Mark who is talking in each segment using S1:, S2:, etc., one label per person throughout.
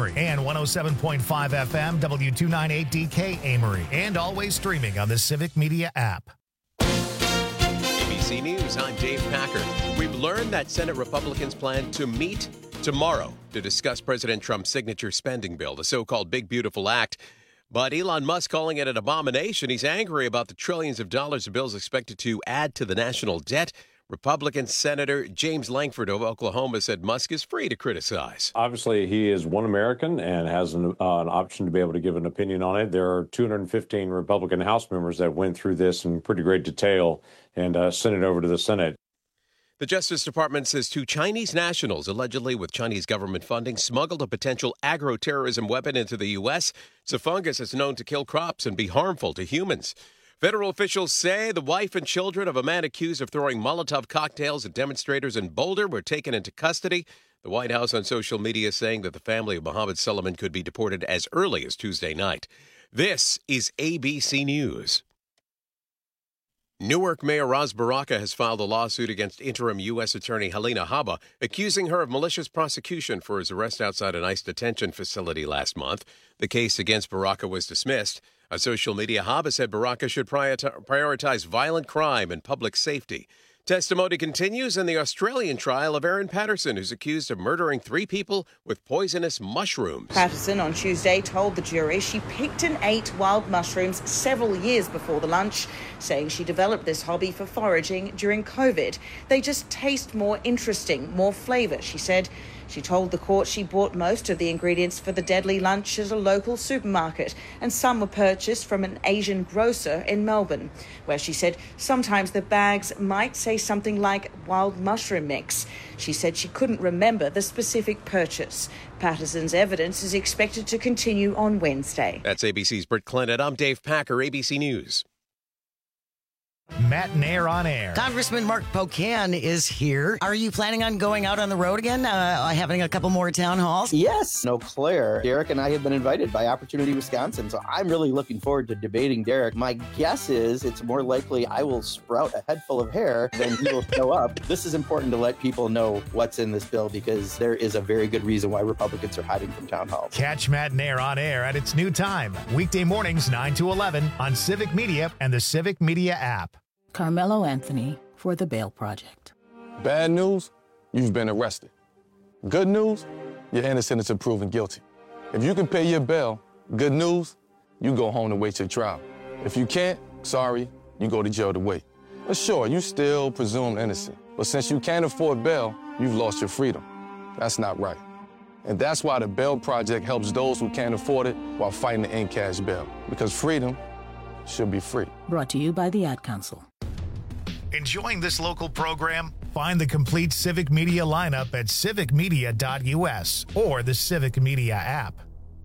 S1: Amory, and 107.5 FM W298DK Amory, and always streaming on the Civic Media app.
S2: ABC News, I'm Dave Packer. We've learned that Senate Republicans plan to meet tomorrow to discuss President Trump's signature spending bill, the so-called Big Beautiful Act. But Elon Musk calling it an abomination. He's angry about the trillions of dollars of bills expected to add to the national debt. Republican Senator James Lankford of Oklahoma said Musk is free to criticize.
S3: Obviously, he is one American and has an option to be able to give an opinion on it. There are 215 Republican House members that went through this in pretty great detail and sent it over to the Senate.
S2: The Justice Department says 2 Chinese nationals, allegedly with Chinese government funding, smuggled a potential agro-terrorism weapon into the U.S. It's a fungus that's known to kill crops and be harmful to humans. Federal officials say the wife and children of a man accused of throwing Molotov cocktails at demonstrators in Boulder were taken into custody. The White House on social media saying that the family of Mohammed Suleiman could be deported as early as Tuesday night. This is ABC News. Newark Mayor Ras Baraka has filed a lawsuit against interim U.S. Attorney Helena Habba, accusing her of malicious prosecution for his arrest outside an ICE detention facility last month. The case against Baraka was dismissed. On social media, Habba said Baraka should prioritize violent crime and public safety. Testimony continues in the Australian trial of Erin Patterson, who's accused of murdering 3 people with poisonous mushrooms.
S4: Patterson on Tuesday told the jury she picked and ate wild mushrooms several years before the lunch, saying she developed this hobby for foraging during COVID. They just taste more interesting, more flavour, she said. She told the court she bought most of the ingredients for the deadly lunch at a local supermarket, and some were purchased from an Asian grocer in Melbourne, where she said sometimes the bags might say something like wild mushroom mix. She said she couldn't remember the specific purchase. Patterson's evidence is expected to continue on Wednesday.
S2: That's ABC's Britt Clinton. I'm Dave Packer, ABC News.
S1: Matt Nair on air.
S5: Congressman Mark Pocan is here. Are you planning on going out on the road again, having a couple more town halls?
S6: Yes. No, Claire. Derek and I have been invited by Opportunity Wisconsin, so I'm really looking forward to debating Derek. My guess is it's more likely I will sprout a head full of hair than he will show up. This is important to let people know what's in this bill because there is a very good reason why Republicans are hiding from town halls.
S1: Catch Matt Nair on air at its new time, weekday mornings 9 to 11 on Civic Media and the Civic Media app.
S7: Carmelo Anthony for the Bail Project.
S8: Bad news, you've been arrested. Good news, you're innocent until proven guilty. If you can pay your bail, good news, you go home to wait your trial. If you can't, sorry, you go to jail to wait. But sure, you still presumed innocent. But since you can't afford bail, you've lost your freedom. That's not right. And that's why the Bail Project helps those who can't afford it while fighting to end cash bail. Because freedom should be free.
S7: Brought to you by the Ad Council.
S1: Enjoying this local program? Find the complete Civic Media lineup at civicmedia.us or the Civic Media app.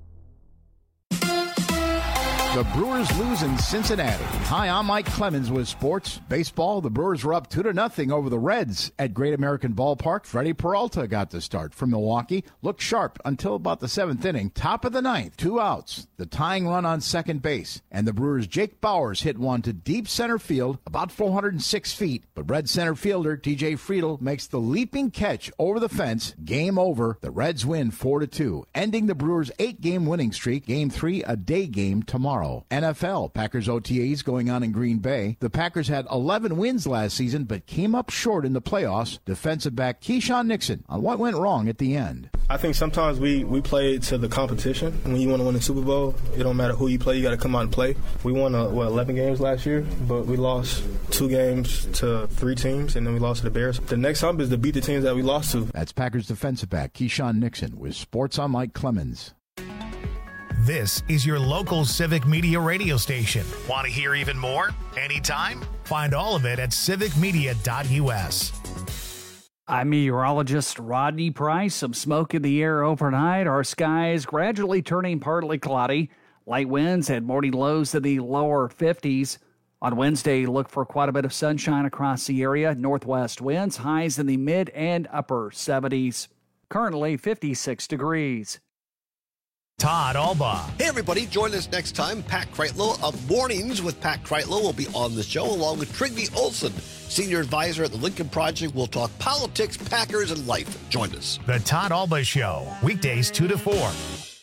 S9: The Brewers lose in Cincinnati. Hi, I'm Mike Clemens with Sports Baseball. The Brewers were up 2-0 over the Reds at Great American Ballpark. Freddie Peralta got the start from Milwaukee. Looked sharp until about the 7th inning. Top of the 9th, 2 outs. The tying run on second base. And the Brewers' Jake Bauers hit one to deep center field, about 406 feet. But Red center fielder TJ Friedl makes the leaping catch over the fence. Game over. The Reds win 4-2, ending the Brewers' 8-game winning streak. Game 3, a day game tomorrow. NFL, Packers OTAs going on in Green Bay. The Packers had 11 wins last season, but came up short in the playoffs. Defensive back Keyshawn Nixon on what went wrong at the end.
S10: I think sometimes we play to the competition. When you want to win a Super Bowl, it don't matter who you play, you got to come out and play. We won 11 games last year, but we lost 2 games to 3 teams, and then we lost to the Bears. The next hump is to beat the teams that we lost to.
S9: That's Packers defensive back Keyshawn Nixon with Sports on Mike Clemens.
S1: This is your local Civic Media radio station. Want to hear even more? Anytime? Find all of it at civicmedia.us.
S11: I'm meteorologist Rodney Price. Some smoke in the air overnight. Our skies gradually turning partly cloudy. Light winds and morning lows in the lower 50s. On Wednesday, look for quite a bit of sunshine across the area. Northwest winds, highs in the mid and upper 70s. Currently 56 degrees.
S1: Todd Alba.
S12: Hey, everybody. Join us next time. Pat Kreitlow of Mornings with Pat Kreitlow will be on the show, along with Trygve Olsen, Senior Advisor at the Lincoln Project. We'll talk politics, Packers, and life. Join us.
S1: The Todd Alba Show, weekdays 2 to 4.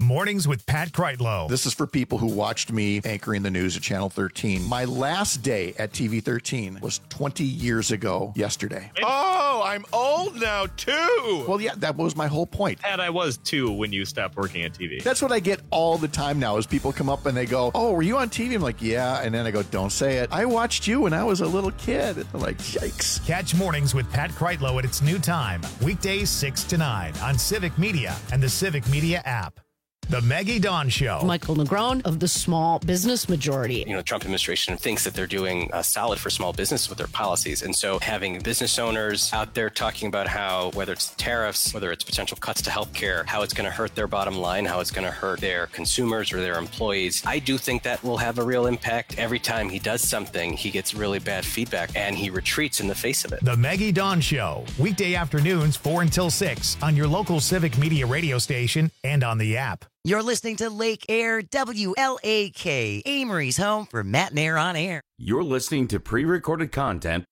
S1: Mornings with Pat Kreitlow.
S13: This is for people who watched me anchoring the news at Channel 13. My last day at TV 13 was 20 years ago yesterday.
S14: Oh, I'm old now, too.
S13: Well, yeah, that was my whole point.
S14: And I was, too, when you stopped working at TV.
S13: That's what I get all the time now is people come up and they go, oh, were you on TV? I'm like, yeah. And then I go, don't say it. I watched you when I was a little kid. I'm like, yikes.
S1: Catch Mornings with Pat Kreitlow at its new time, weekdays 6 to 9 on Civic Media and the Civic Media app. The Maggie Dawn Show.
S15: Michael Negron of the Small Business Majority.
S16: The Trump administration thinks that they're doing solid for small business with their policies. And so having business owners out there talking about how, whether it's tariffs, whether it's potential cuts to healthcare, how it's going to hurt their bottom line, how it's going to hurt their consumers or their employees, I do think that will have a real impact. Every time he does something, he gets really bad feedback and he retreats in the face of it.
S1: The Maggie Dawn Show. Weekday afternoons 4 until 6 on your local Civic Media radio station and on the app.
S5: You're listening to Lake Air WLAK, Amory's home for Matt and Air on Air.
S17: You're listening to pre-recorded content.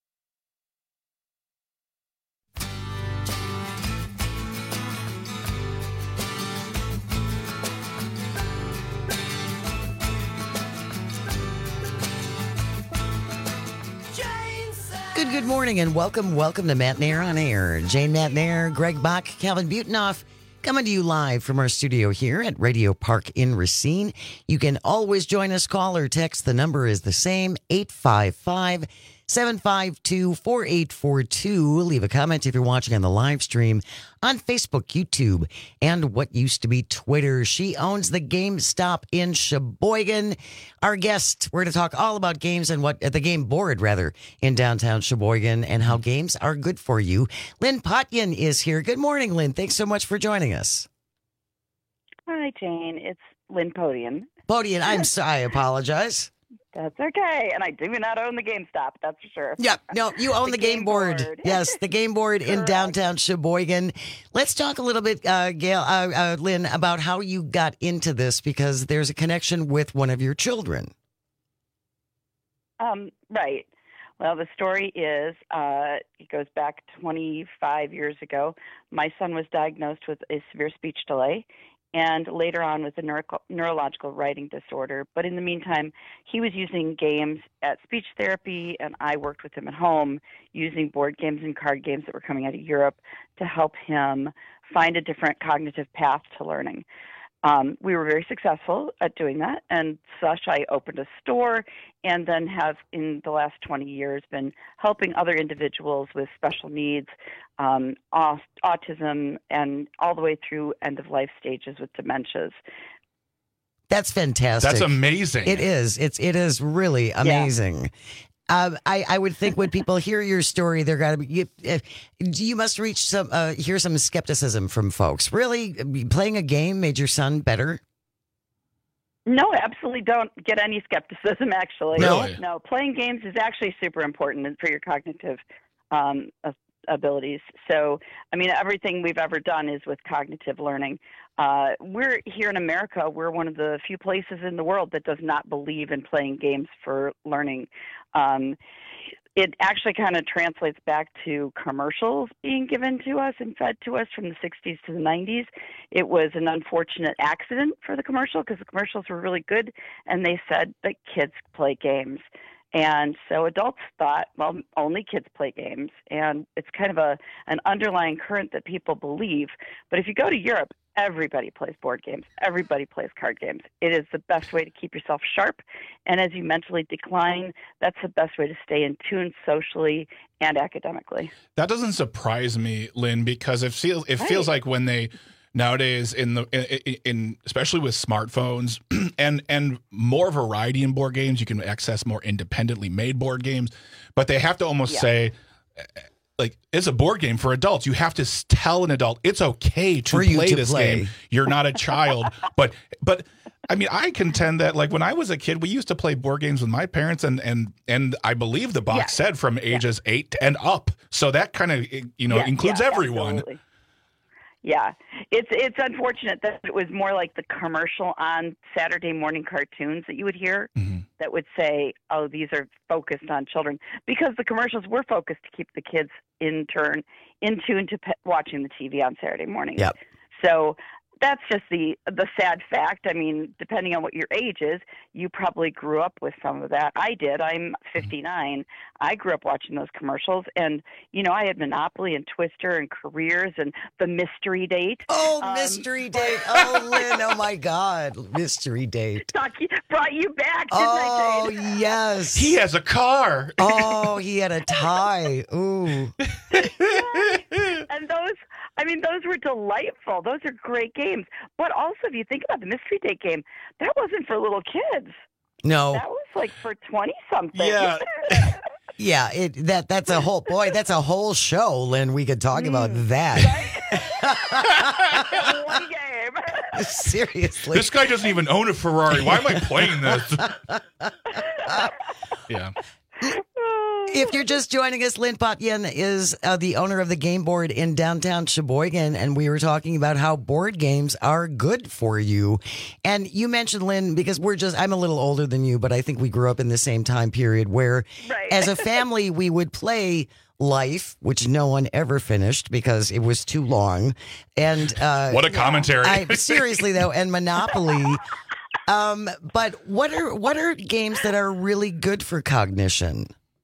S5: Good morning and welcome to Matt and Air on Air. Jane Matt and Air, Greg Bach, Calvin Butenoff. Coming to you live from our studio here at Radio Park in Racine. You can always join us, call or text. The number is the same, 855-752-4842. Leave a comment if you're watching on the live stream on Facebook, YouTube, and what used to be Twitter. She owns the GameStop in Sheboygan. Our guest, we're going to talk all about games and what the game board, rather, in downtown Sheboygan and how games are good for you. Lynn Potyan is here. Good morning, Lynn. Thanks so much for joining us.
S18: Hi, Jane. It's Lynn Podian.
S5: Podian, I'm sorry. I apologize.
S18: That's okay. And I do not own the GameStop, that's for sure.
S5: Yeah, no, you own the game board. Yes, the game board in downtown Sheboygan. Let's talk a little bit, Lynn, about how you got into this, because there's a connection with one of your children.
S18: Right. Well, the story is, it goes back 25 years ago. My son was diagnosed with a severe speech delay, and later on with a neurological writing disorder. But in the meantime, he was using games at speech therapy, and I worked with him at home using board games and card games that were coming out of Europe to help him find a different cognitive path to learning. We were very successful at doing that, and such I opened a store and then have, in the last 20 years, been helping other individuals with special needs, autism, and all the way through end-of-life stages with dementias.
S5: That's fantastic.
S14: That's amazing.
S5: It is. It is really amazing. Yeah. I would think when people hear your story, they're got to be. You must hear some skepticism from folks. Really, playing a game made your son better?
S18: No, absolutely don't get any skepticism. Actually, no. Playing games is actually super important for your cognitive abilities. So, I mean, everything we've ever done is with cognitive learning. We're here in America. We're one of the few places in the world that does not believe in playing games for learning. It actually kind of translates back to commercials being given to us and fed to us from the 60s to the 90s. It was an unfortunate accident for the commercial because the commercials were really good, and they said that kids play games. And so adults thought, well, only kids play games, and it's kind of an underlying current that people believe. But if you go to Europe, everybody plays board games. Everybody plays card games. It is the best way to keep yourself sharp, and as you mentally decline, that's the best way to stay in tune socially and academically.
S14: That doesn't surprise me, Lynn, because it feels like when they nowadays in especially with smartphones and more variety in board games, you can access more independently made board games, but they have to almost say, like, it's a board game for adults. You have to tell an adult it's okay to play this game. You're not a child. But I mean, I contend that, like, when I was a kid, we used to play board games with my parents, and I believe the box said from ages 8 and up. So that kind of includes everyone.
S18: Absolutely. Yeah, it's unfortunate that it was more like the commercial on Saturday morning cartoons that you would hear that would say, oh, these are focused on children, because the commercials were focused to keep the kids in tune to watching the TV on Saturday mornings.
S5: Yep.
S18: So that's just the sad fact. I mean, depending on what your age is, you probably grew up with some of that. I did. I'm 59. I grew up watching those commercials, and I had Monopoly and Twister and Careers and The Mystery Date.
S5: Oh, Mystery Date! Oh, Lynn! Oh my God, Mystery Date!
S18: Brought you back, didn't I, Jane?
S5: Oh yes,
S14: he has a car.
S5: Oh, he had a tie. Ooh.
S18: And those were delightful. Those are great games. But also, if you think about the Mystery Date game, that wasn't for little kids.
S5: No.
S18: That was like for 20-something.
S14: Yeah.
S5: Yeah, that's a whole show, Lynn. We could talk about that.
S18: One game.
S5: Seriously.
S14: This guy doesn't even own a Ferrari. Why am I playing this? Yeah.
S5: If you're just joining us, Lynn Potyen is the owner of the Game Board in downtown Sheboygan, and we were talking about how board games are good for you. And you mentioned, Lynn, because I'm a little older than you, but I think we grew up in the same time period where, as a family, we would play Life, which no one ever finished because it was too long. And
S14: what a commentary!
S5: Seriously though, and Monopoly. But what are games that are really good for cognition?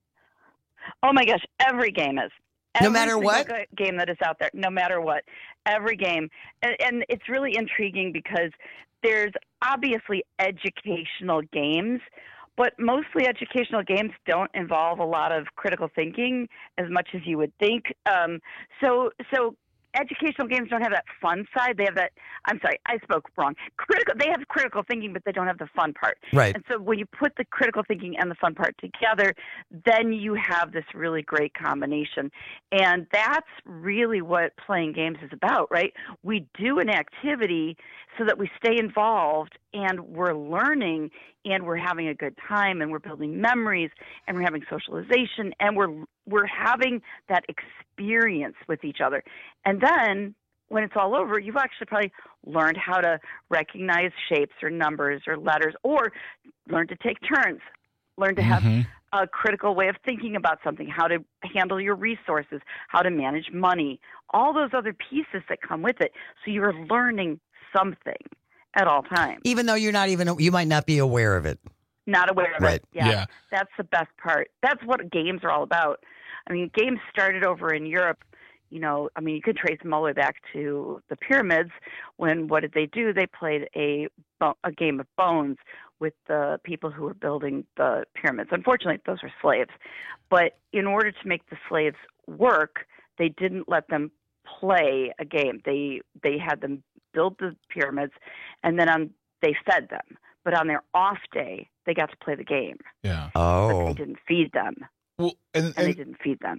S18: Oh my gosh, every game is.
S5: No matter what?
S18: Game that is out there, no matter what. Every game. And it's really intriguing because there's obviously educational games, but mostly educational games don't involve a lot of critical thinking as much as you would think. So educational games don't have that fun side. They have that, I'm sorry, I spoke wrong. They have critical thinking, but they don't have the fun part.
S5: Right.
S18: And so when you put the critical thinking and the fun part together, then you have this really great combination. And that's really what playing games is about, right? We do an activity so that we stay involved and we're learning and we're having a good time and we're building memories and we're having socialization and we're having that experience with each other. And then when it's all over, you've actually probably learned how to recognize shapes or numbers or letters, or learn to take turns, learn to have a critical way of thinking about something, how to handle your resources, how to manage money, all those other pieces that come with it. So you're learning something at all times.
S5: Even though you might not be aware of it.
S18: Not aware of
S5: Right.
S18: it. Yeah. That's the best part. That's what games are all about. I mean, games started over in Europe. You could trace them all the way back to the pyramids when what did they do? They played a game of bones with the people who were building the pyramids. Unfortunately, those were slaves. But in order to make the slaves work, they didn't let them play a game. They had them build the pyramids, and then they fed them. But on their off day, they got to play the game.
S14: Yeah.
S5: Oh.
S18: But they didn't feed them.
S14: Well, and
S18: they didn't feed them.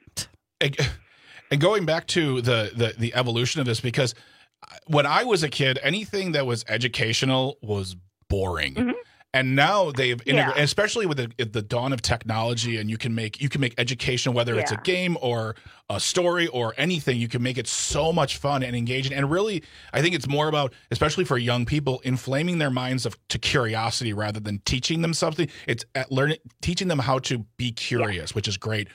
S14: And going back to the evolution of this, because when I was a kid, anything that was educational was boring. Mm-hmm. And now they've integrated, especially with the dawn of technology, and you can make education, whether it's a game or a story or anything, you can make it so much fun and engaging. And really, I think it's more about, especially for young people, inflaming their minds to curiosity rather than teaching them something. It's teaching them how to be curious, which is great.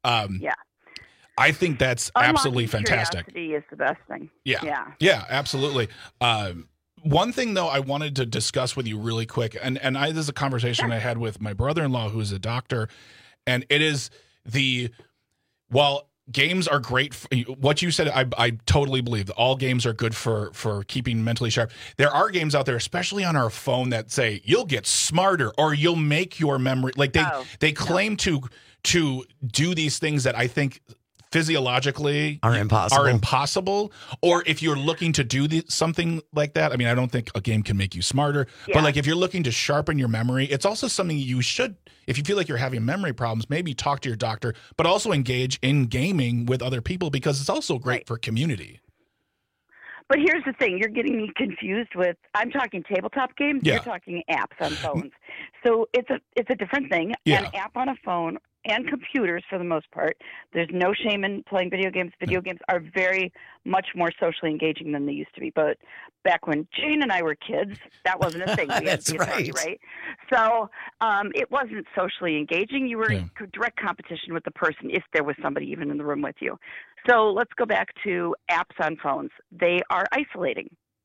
S14: I think that's absolutely fantastic.
S18: Curiosity is the best thing.
S14: Yeah, absolutely. One thing, though, I wanted to discuss with you really quick, and this is a conversation I had with my brother-in-law, who's a doctor, and it is while games are great, what you said, I totally believe that all games are good for keeping mentally sharp. There are games out there, especially on our phone, that say you'll get smarter or you'll make your memory. Like they claim to do these things that I think physiologically are impossible, or if you're looking to do something like that, I mean, I don't think a game can make you smarter, but like if you're looking to sharpen your memory, it's also something you should, if you feel like you're having memory problems, maybe talk to your doctor, but also engage in gaming with other people, because it's also great for community.
S18: But here's the thing, you're getting me confused with, I'm talking tabletop games, you're talking apps on phones. So it's a different thing. An app on a phone and computers, for the most part, there's no shame in playing video games. Video games are very much more socially engaging than they used to be. But back when Jane and I were kids, that wasn't a thing. We had to be a party, right? So it wasn't socially engaging. You were in direct competition with the person, if there was somebody even in the room with you. So let's go back to apps on phones. They are isolating.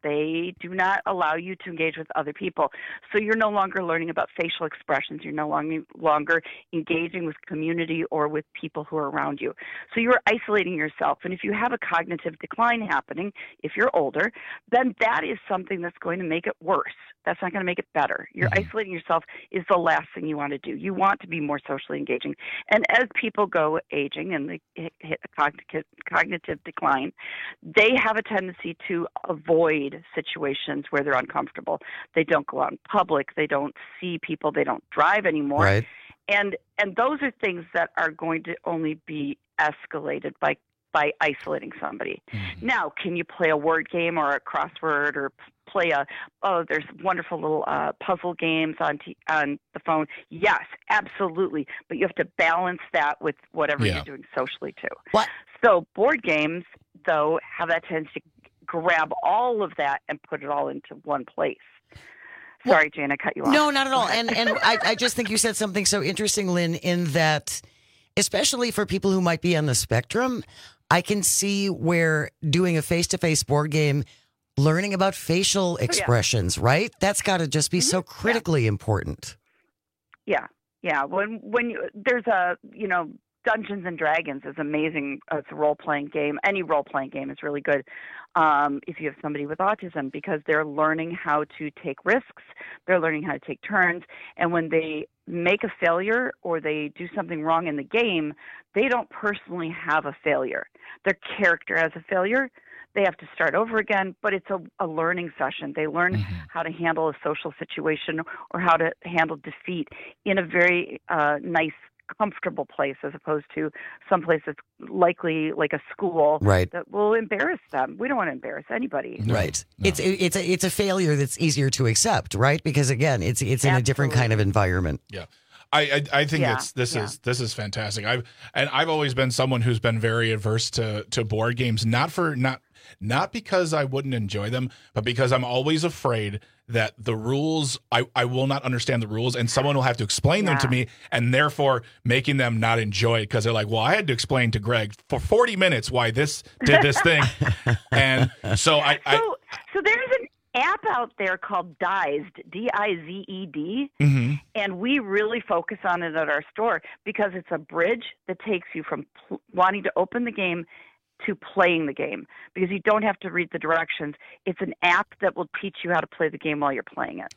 S18: They do not allow you to engage with other people. So you're no longer learning about facial expressions. You're no longer engaging with community or with people who are around you. So you're isolating yourself. And if you have a cognitive decline happening, if you're older, then that is something that's going to make it worse. That's not going to make it better. You're isolating yourself is the last thing you want to do. You want to be more socially engaging. And as people go aging and they hit a cognitive decline, they have a tendency to avoid situations where they're uncomfortable. They don't go out in public. They don't see people. They don't drive anymore.
S5: Right.
S18: And those are things that are going to only be escalated by isolating somebody. Now, can you play a word game or a crossword or play there's wonderful little puzzle games on the phone? Yes, absolutely. But you have to balance that with whatever you're doing socially too.
S5: What?
S18: So board games, though, have that tendency to grab all of that and put it all into one place. Sorry, Jane, I cut you off.
S5: No, not at all. And I just think you said something so interesting, Lynn, in that, especially for people who might be on the spectrum, I can see where doing a face-to-face board game, learning about facial expressions, right? That's got to just be so critically important.
S18: Yeah. When there's Dungeons and Dragons is amazing. It's a role-playing game. Any role-playing game is really good if you have somebody with autism, because they're learning how to take risks. They're learning how to take turns. And when they make a failure or they do something wrong in the game, they don't personally have a failure. Their character has a failure. They have to start over again, but it's a learning session. They learn how to handle a social situation or how to handle defeat in a very nice, comfortable place, as opposed to some place that's likely like a school that will embarrass them. We don't want to embarrass anybody.
S5: Right. No. It's a failure that's easier to accept, right? Because again, it's in a different kind of environment.
S14: Yeah. I think this is fantastic. I've always been someone who's been very averse to board games, not because I wouldn't enjoy them, but because I'm always afraid that the rules, I will not understand the rules, and someone will have to explain them to me, and therefore making them not enjoy it, because they're like, well, I had to explain to Greg for 40 minutes why this did this thing. And so
S18: So there's an app out there called Dized, D-I-Z-E-D, and we really focus on it at our store because it's a bridge that takes you from wanting to open the game to playing the game, because you don't have to read the directions. It's an app that will teach you how to play the game while you're playing it.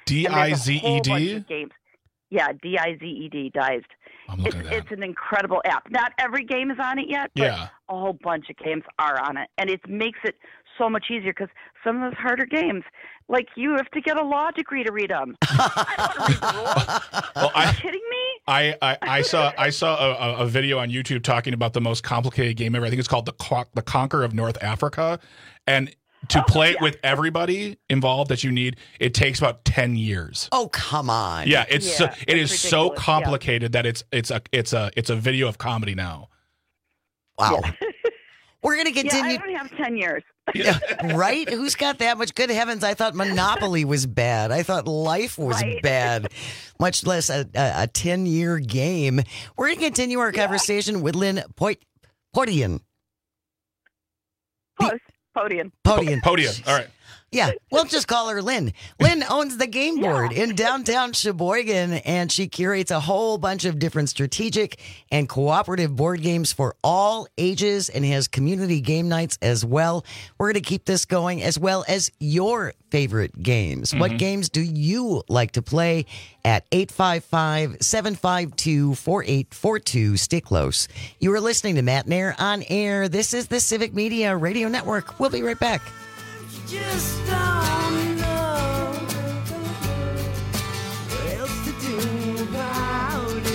S14: D-I-Z-E-D?
S18: Yeah, D-I-Z-E-D, Dized. It's an incredible app. Not every game is on it yet, but a whole bunch of games are on it. And it makes it so much easier, because some of those harder games, like, you have to get a law degree to read them. I don't want to read the rules.
S14: Well,
S18: are you kidding me?
S14: I saw a video on YouTube talking about the most complicated game ever. I think it's called the Conquer of North Africa, and to play it with everybody involved that you need, it takes about 10 years.
S5: Oh, come on!
S14: Yeah, it is so complicated that it's a video of comedy now.
S5: Wow. We're going to continue.
S18: I don't have 10 years.
S5: Right? Who's got that much? Good heavens, I thought Monopoly was bad. I thought life was bad, much less a 10-year game. We're going to continue our conversation with Lynn Poitian.
S18: Podium.
S14: All right.
S5: Yeah, we'll just call her Lynn. Lynn owns the Game Board in downtown Sheboygan, and she curates a whole bunch of different strategic and cooperative board games for all ages and has community game nights as well. We're going to keep this going, as well as your favorite games. What games do you like to play? At 855-752-4842. Stay close. You are listening to Matt Nair on air. This is the Civic Media Radio Network. We'll be right back.
S19: Just don't know what else to do about it.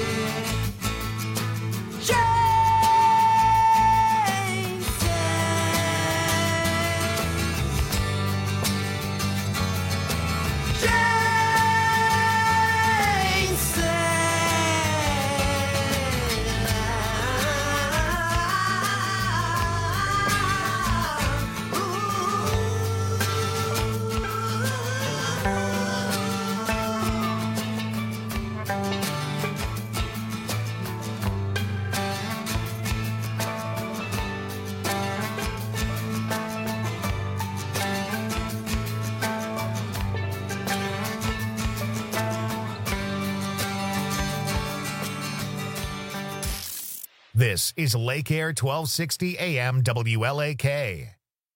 S1: This is Lake Air 1260 AM WLAK.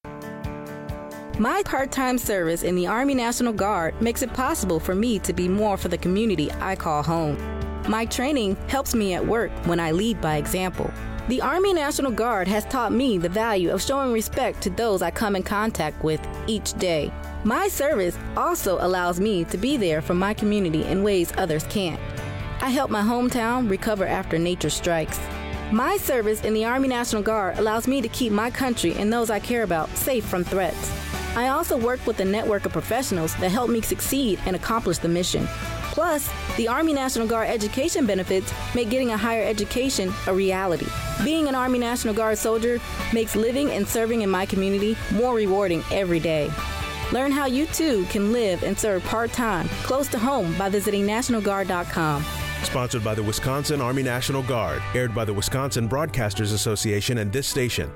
S20: My part-time service in the Army National Guard makes it possible for me to be more for the community I call home. My training helps me at work when I lead by example. The Army National Guard has taught me the value of showing respect to those I come in contact with each day. My service also allows me to be there for my community in ways others can't. I help my hometown recover after nature strikes. My service in the Army National Guard allows me to keep my country and those I care about safe from threats. I also work with a network of professionals that help me succeed and accomplish the mission. Plus, the Army National Guard education benefits make getting a higher education a reality. Being an Army National Guard soldier makes living and serving in my community more rewarding every day. Learn how you too can live and serve part-time close to home by visiting NationalGuard.com.
S21: Sponsored by the Wisconsin Army National Guard. Aired by the Wisconsin Broadcasters Association and this station.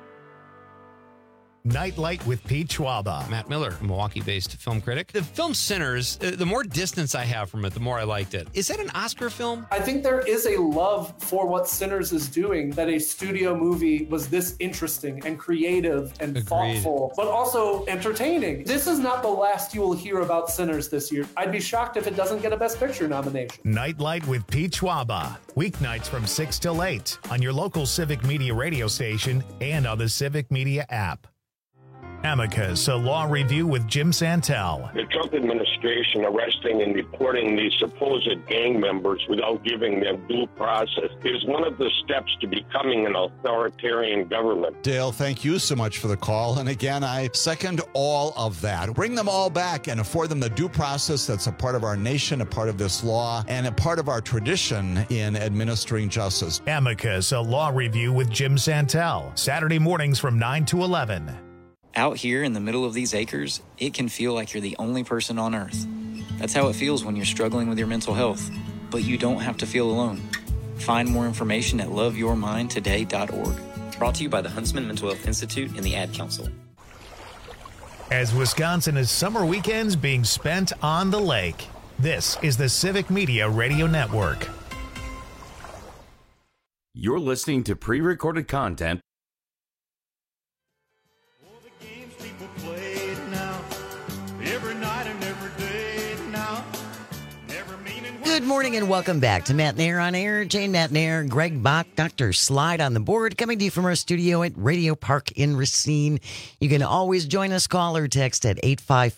S1: Nightlight with Pete Schwaba.
S22: Matt Miller, Milwaukee-based film critic. The film Sinners, the more distance I have from it, the more I liked it. Is that an Oscar film?
S23: I think there is a love for what Sinners is doing, that a studio movie was this interesting and creative and thoughtful, but also entertaining. This is not the last you will hear about Sinners this year. I'd be shocked if it doesn't get a Best Picture nomination.
S1: Nightlight with Pete Schwaba. Weeknights from 6 till 8 on your local Civic Media radio station and on the Civic Media app. Amicus, a law review with Jim Santel.
S24: The Trump administration arresting and deporting these supposed gang members without giving them due process is one of the steps to becoming an authoritarian government.
S25: Dale, thank you so much for the call. And again, I second all of that. Bring them all back and afford them the due process that's a part of our nation, a part of this law, and a part of our tradition in administering justice.
S1: Amicus, a law review with Jim Santel. Saturday mornings from 9 to 11.
S26: Out here in the middle of these acres, it can feel like you're the only person on earth. That's how it feels when you're struggling with your mental health. But you don't have to feel alone. Find more information at loveyourmindtoday.org. Brought to you by the Huntsman Mental Health Institute and the Ad Council.
S1: As Wisconsin is summer weekends being spent on the lake, this is the Civic Media Radio Network.
S17: You're listening to pre-recorded content.
S5: Good morning and welcome back to Matt Nair on Air. Jane Matt Nair, Greg Bach, Dr. Slide on the board, coming to you from our studio at Radio Park in Racine. You can always join us, call or text at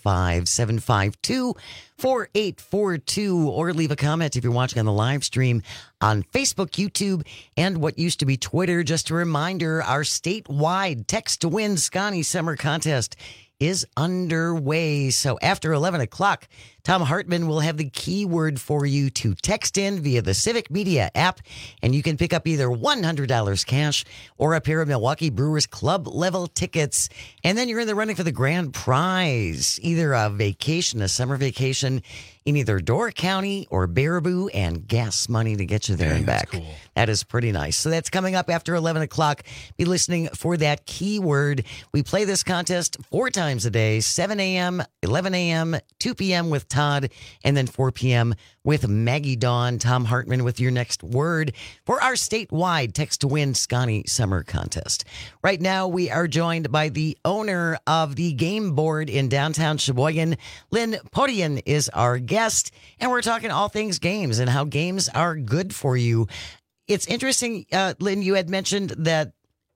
S5: 855-752-4842, or leave a comment if you're watching on the live stream on Facebook, YouTube, and what used to be Twitter. Just a reminder, our statewide Text to Win Scotty Summer Contest is underway. So after 11 o'clock, Tom Hartman will have the keyword for you to text in via the Civic Media app, and you can pick up either $100 cash or a pair of Milwaukee Brewers club level tickets. And then you're in the running for the grand prize, either a vacation, a summer vacation in either Door County or Baraboo, and gas money to get you there and back. Cool. That is pretty nice. So that's coming up after 11 o'clock. Be listening for that keyword. We play this contest 4 times a day, 7 a.m., 11 a.m., 2 p.m. with Todd, and then 4 p.m. with Maggie Dawn. Tom Hartman with your next word for our statewide Text to Win Scotty Summer Contest. Right now, we are joined by the owner of the game board in downtown Sheboygan. Lynn Podian is our guest, and we're talking all things games and how games are good for you. It's interesting, Lynn, you had mentioned that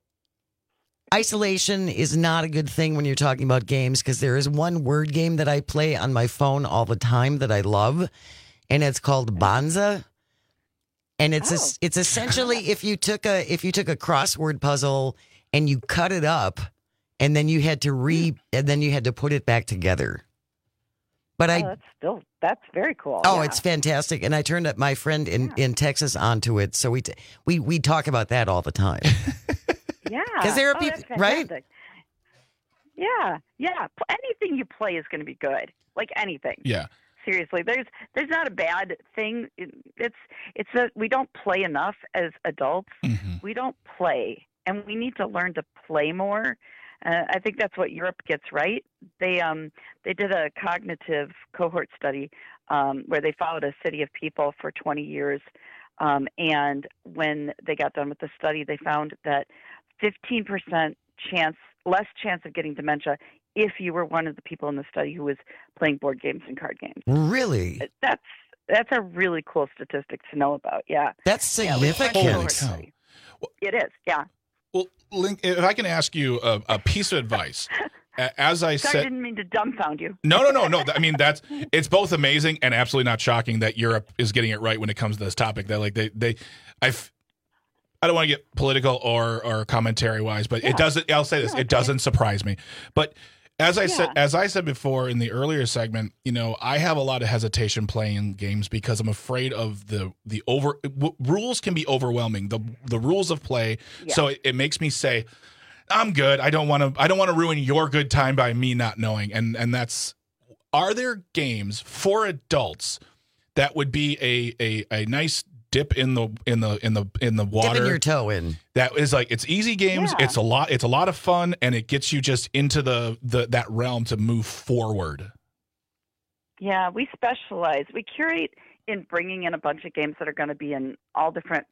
S5: isolation is not a good thing when you're talking about games, because there is one word game that I play on my phone all the time that I love, and it's called Bonza. And it's it's essentially if you took a crossword puzzle and you cut it up, and then you had to put it back together. But
S18: that's very cool.
S5: Oh, yeah. It's fantastic, and I turned up my friend in Texas onto it, so we talk about that all the time.
S18: Yeah,
S5: because there are people, right?
S18: Yeah. Anything you play is going to be good. Like anything.
S14: Yeah.
S18: Seriously, there's not a bad thing. It's that we don't play enough as adults. Mm-hmm. We don't play, and we need to learn to play more. I think that's what Europe gets right. They did a cognitive cohort study where they followed a city of people for 20 years And when they got done with the study, they found that 15% less chance of getting dementia if you were one of the people in the study who was playing board games and card games.
S5: Really?
S18: That's a really cool statistic to know about. Yeah.
S5: That's significant.
S18: It is. Yeah.
S14: Well, Lynn, if I can ask you a piece of advice. As I
S18: Sorry,
S14: said,
S18: I didn't mean to dumbfound you.
S14: No. I mean, it's both amazing and absolutely not shocking that Europe is getting it right when it comes to this topic. That like I don't want to get political or commentary wise, but it doesn't. I'll say this: it doesn't surprise me. But as I said before in the earlier segment, I have a lot of hesitation playing games because I'm afraid of the rules can be overwhelming. The rules of play, so it makes me say, I'm good. I don't want to ruin your good time by me not knowing. And that's, are there games for adults that would be a nice dip in the water,
S5: dipping your toe in?
S14: That is like, it's easy games. Yeah. It's a lot of fun, and it gets you just into that realm to move forward.
S18: Yeah, we specialize. We curate in bringing in a bunch of games that are going to be in all different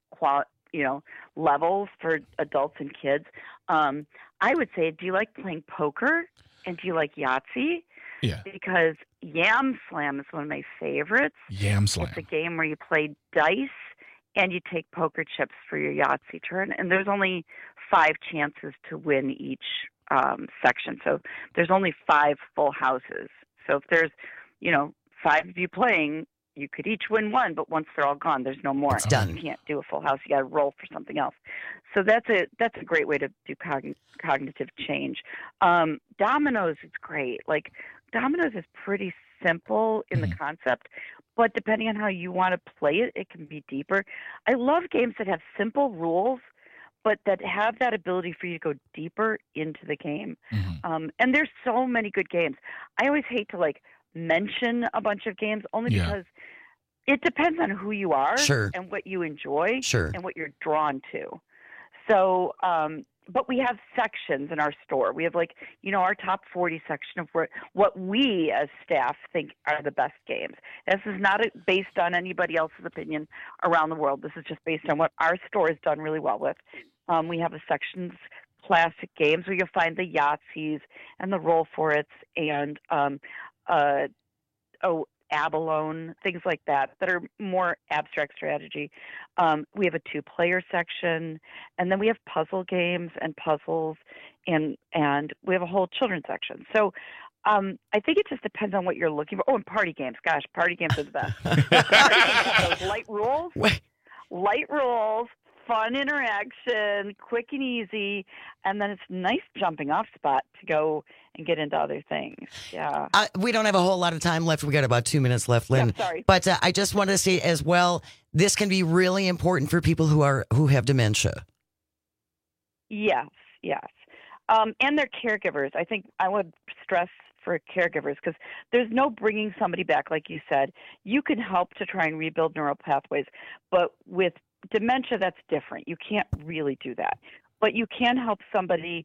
S18: levels for adults and kids. I would say, do you like playing poker and do you like Yahtzee?
S14: Yeah.
S18: Because Yam Slam is one of my favorites.
S14: Yam Slam.
S18: It's a game where you play dice and you take poker chips for your Yahtzee turn, and there's only 5 chances to win each section. So there's only 5 full houses. So if there's 5 of you playing, you could each win 1, but once they're all gone, there's no more.
S5: It's done.
S18: You can't do a full house. You got to roll for something else. So that's a great way to do cognitive change. Dominoes is great. Like, Dominoes is pretty simple in the concept, but depending on how you want to play it, it can be deeper. I love games that have simple rules, but that have that ability for you to go deeper into the game. And there's so many good games. I always hate to mention a bunch of games only because it depends on who you are and what you enjoy and what you're drawn to. So, but we have sections in our store. We have our top 40 section of what we as staff think are the best games. This is not based on anybody else's opinion around the world. This is just based on what our store has done really well with. We have a sections classic games where you'll find the Yahtzees and the Roll For It's and Abalone, things like that are more abstract strategy. We have a 2-player section, and then we have puzzle games and puzzles, and we have a whole children's section. So I think it just depends on what you're looking for. Oh, and party games. Gosh, party games are the best. Party games have those light rules, fun interaction, quick and easy, and then it's a nice jumping off spot to go and get into other things. Yeah.
S5: We don't have a whole lot of time left. We got about 2 minutes left, Lynn.
S18: Yeah, sorry.
S5: But I just want to say as well, this can be really important for people who have dementia.
S18: Yes. And their caregivers. I think I would stress for caregivers, because there's no bringing somebody back, like you said. You can help to try and rebuild neural pathways, but with dementia, that's different. You can't really do that. But you can help somebody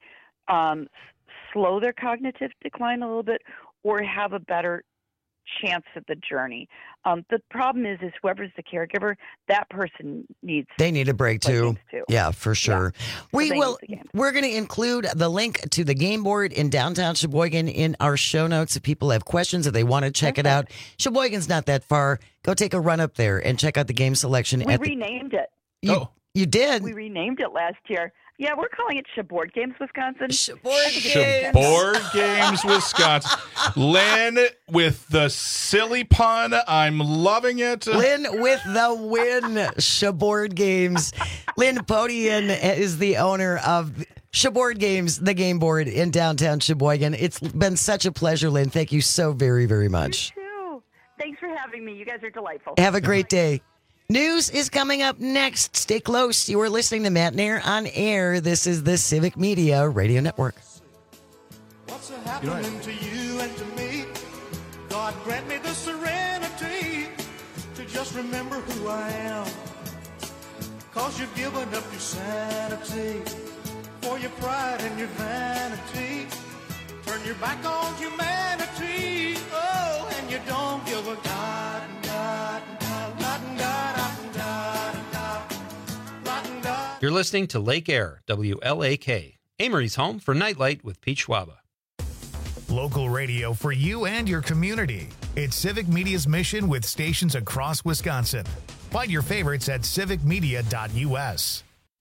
S18: slow their cognitive decline a little bit or have a better chance at the journey. The problem is whoever's the caregiver, that person
S5: they need a break too. Yeah, for sure.
S18: Yeah.
S5: We're going to include the link to the game board in downtown Sheboygan in our show notes if people have questions, if they want to check it out. Sheboygan's not that far. Go take a run up there and check out the game selection.
S18: We renamed it.
S5: You did?
S18: We renamed it last year. Yeah, we're calling it Sheboard Games Wisconsin.
S14: Sheboard Games Wisconsin. Lynn with the silly pun. I'm loving it.
S5: Lynn with the win. Sheboard Games. Lynn Podian is the owner of Sheboard Games, the game board in downtown Sheboygan. It's been such a pleasure, Lynn. Thank you so very, very much.
S18: You too. Thanks for having me. You guys are delightful.
S5: Have a great day. News is coming up next. Stay close. You are listening to Matt Nair on air. This is the Civic Media Radio Network.
S19: What's happening to you and to me? God grant me the serenity to just remember who I am. 'Cause you've given up your sanity for your pride and your vanity. Turn your back on humanity. Oh, and you don't give a God.
S22: listening to Lake Air, WLAK, Amory's home for Nightlight with Pete Schwaba.
S1: Local radio for you and your community. It's Civic Media's mission with stations across Wisconsin. Find your favorites at civicmedia.us.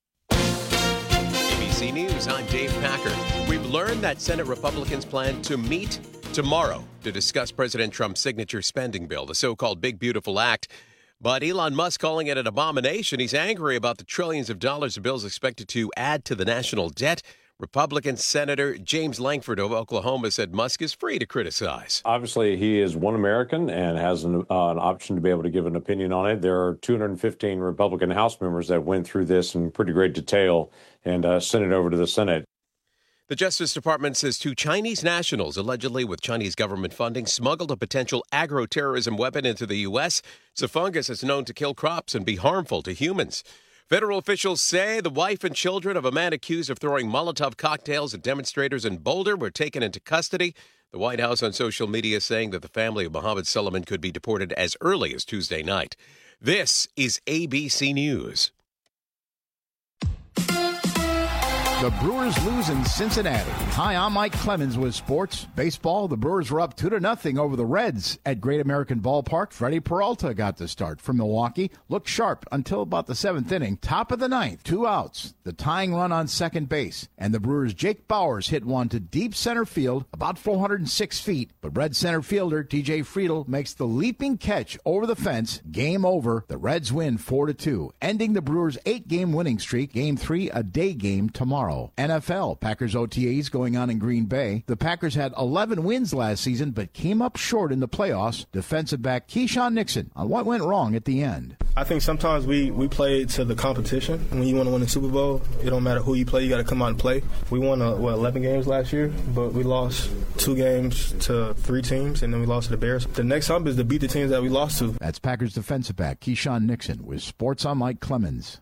S2: ABC News, I'm Dave Packer. We've learned that Senate Republicans plan to meet tomorrow to discuss President Trump's signature spending bill, the so-called Big Beautiful Act. But Elon Musk calling it an abomination. He's angry about the trillions of dollars the bill's expected to add to the national debt. Republican Senator James Lankford of Oklahoma said Musk is free to criticize.
S3: Obviously, he is one American and has an option to be able to give an opinion on it. There are 215 Republican House members that went through this in pretty great detail and sent it over to the Senate.
S2: The Justice Department says 2 Chinese nationals, allegedly with Chinese government funding, smuggled a potential agro-terrorism weapon into the U.S. It's a fungus that's known to kill crops and be harmful to humans. Federal officials say the wife and children of a man accused of throwing Molotov cocktails at demonstrators in Boulder were taken into custody. The White House on social media saying that the family of Mohammed Suleiman could be deported as early as Tuesday night. This is ABC News.
S9: The Brewers lose in Cincinnati. Hi, I'm Mike Clemens with sports. Baseball, the Brewers were up 2-0 over the Reds at Great American Ballpark. Freddie Peralta got the start from Milwaukee. Looked sharp until about the 7th inning. Top of the 9th, 2 outs. The tying run on second base. And the Brewers' Jake Bauers hit one to deep center field, about 406 feet. But Red center fielder TJ Friedl makes the leaping catch over the fence. Game over. The Reds win 4-2, ending the Brewers' 8-game winning streak. Game 3, a day game tomorrow. NFL, Packers OTAs going on in Green Bay. The Packers had 11 wins last season, but came up short in the playoffs. Defensive back Keyshawn Nixon on what went wrong at the end.
S10: I think sometimes we play to the competition. When you want to win the Super Bowl, it don't matter who you play, you got to come out and play. We won 11 games last year, but we lost 2 games to 3 teams, and then we lost to the Bears. The next hump is to beat the teams that we lost to.
S9: That's Packers defensive back Keyshawn Nixon with Sports on Mike Clemens.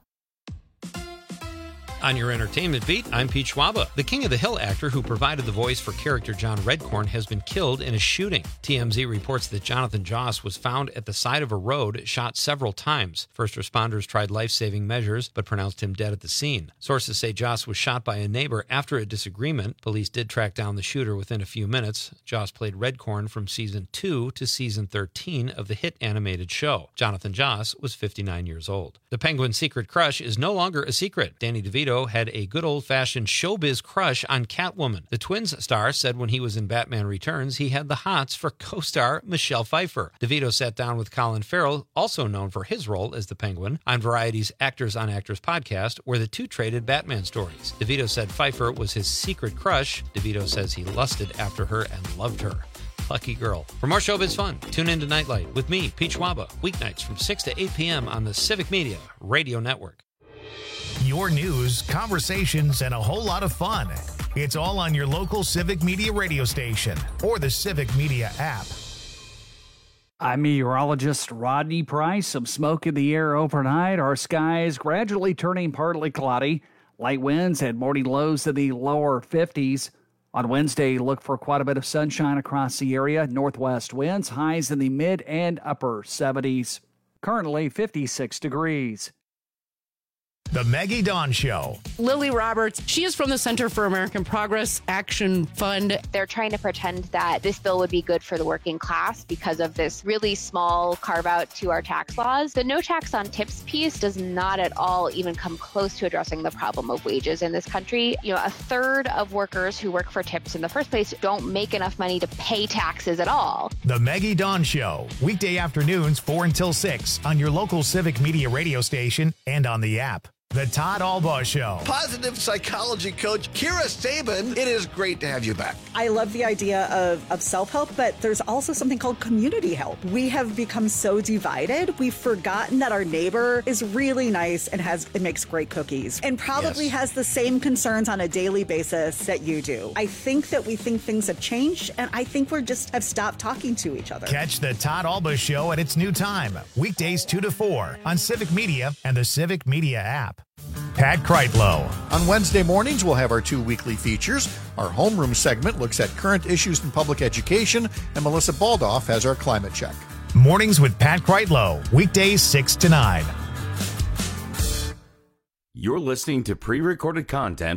S22: On your entertainment beat, I'm Pete Schwaba. The King of the Hill actor who provided the voice for character John Redcorn has been killed in a shooting. TMZ reports that Jonathan Joss was found at the side of a road, shot several times. First responders tried life-saving measures, but pronounced him dead at the scene. Sources say Joss was shot by a neighbor after a disagreement. Police did track down the shooter within a few minutes. Joss played Redcorn from season 2 to season 13 of the hit animated show. Jonathan Joss was 59 years old. The Penguin's secret crush is no longer a secret. Danny DeVito had a good old-fashioned showbiz crush on Catwoman. The Twins star said when he was in Batman Returns, he had the hots for co-star Michelle Pfeiffer. DeVito sat down with Colin Farrell, also known for his role as the Penguin, on Variety's Actors on Actors podcast, where the two traded Batman stories. DeVito said Pfeiffer was his secret crush. DeVito says he lusted after her and loved her. Lucky girl. For more showbiz fun, tune in to Nightlight with me, Pete Schwaba, weeknights from 6 to 8 p.m. on the Civic Media Radio Network.
S1: Your news, conversations, and a whole lot of fun. It's all on your local Civic Media radio station or the Civic Media app.
S11: I'm meteorologist Rodney Price. Some smoke in the air overnight. Our skies gradually turning partly cloudy. Light winds and morning lows in the lower 50s. On Wednesday, look for quite a bit of sunshine across the area. Northwest winds, highs in the mid and upper 70s. Currently 56 degrees.
S1: The Maggie Dawn Show.
S15: Lily Roberts, she is from the Center for American Progress Action Fund.
S4: They're trying to pretend that this bill would be good for the working class because of this really small carve out to our tax laws. The no tax on tips piece does not at all even come close to addressing the problem of wages in this country. You know, a third of workers who work for tips in the first place don't make enough money to pay taxes at all.
S1: The Maggie Dawn Show, weekday afternoons 4 until 6 on your local Civic Media radio station and on the app. The Todd Albaugh Show.
S12: Positive psychology coach Kira Sabin, it is great to have you back.
S6: I love the idea of self-help, but there's also something called community help. We have become so divided, we've forgotten that our neighbor is really nice and makes great cookies and probably has the same concerns on a daily basis that you do. I think that we think things have changed, and I think have stopped talking to each other.
S1: Catch the Todd Albaugh Show at its new time, weekdays 2 to 4 on Civic Media and the Civic Media app. Pat Kreitlow.
S13: On Wednesday mornings, we'll have our 2 weekly features. Our homeroom segment looks at current issues in public education, and Melissa Baldoff has our climate check.
S1: Mornings with Pat Kreitlow, weekdays 6 to 9.
S17: You're listening to pre-recorded content.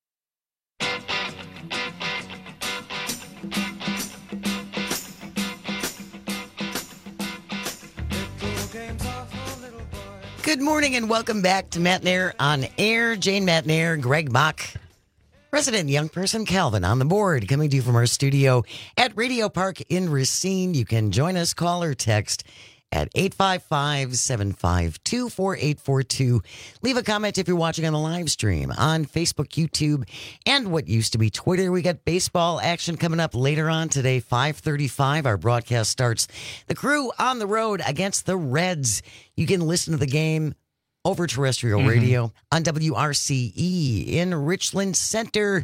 S5: Good morning and welcome back to Matt Nair on Air. Jane Matt Nair, Greg Bach, resident young person Calvin on the board, coming to you from our studio at Radio Park in Racine. You can join us, call or text at 855-752-4842. Leave a comment if you're watching on the live stream on Facebook, YouTube, and what used to be Twitter. We got baseball action coming up later on today, 5:35. Our broadcast starts. The Crew on the road against the Reds. You can listen to the game over terrestrial radio on WRCE in Richland Center.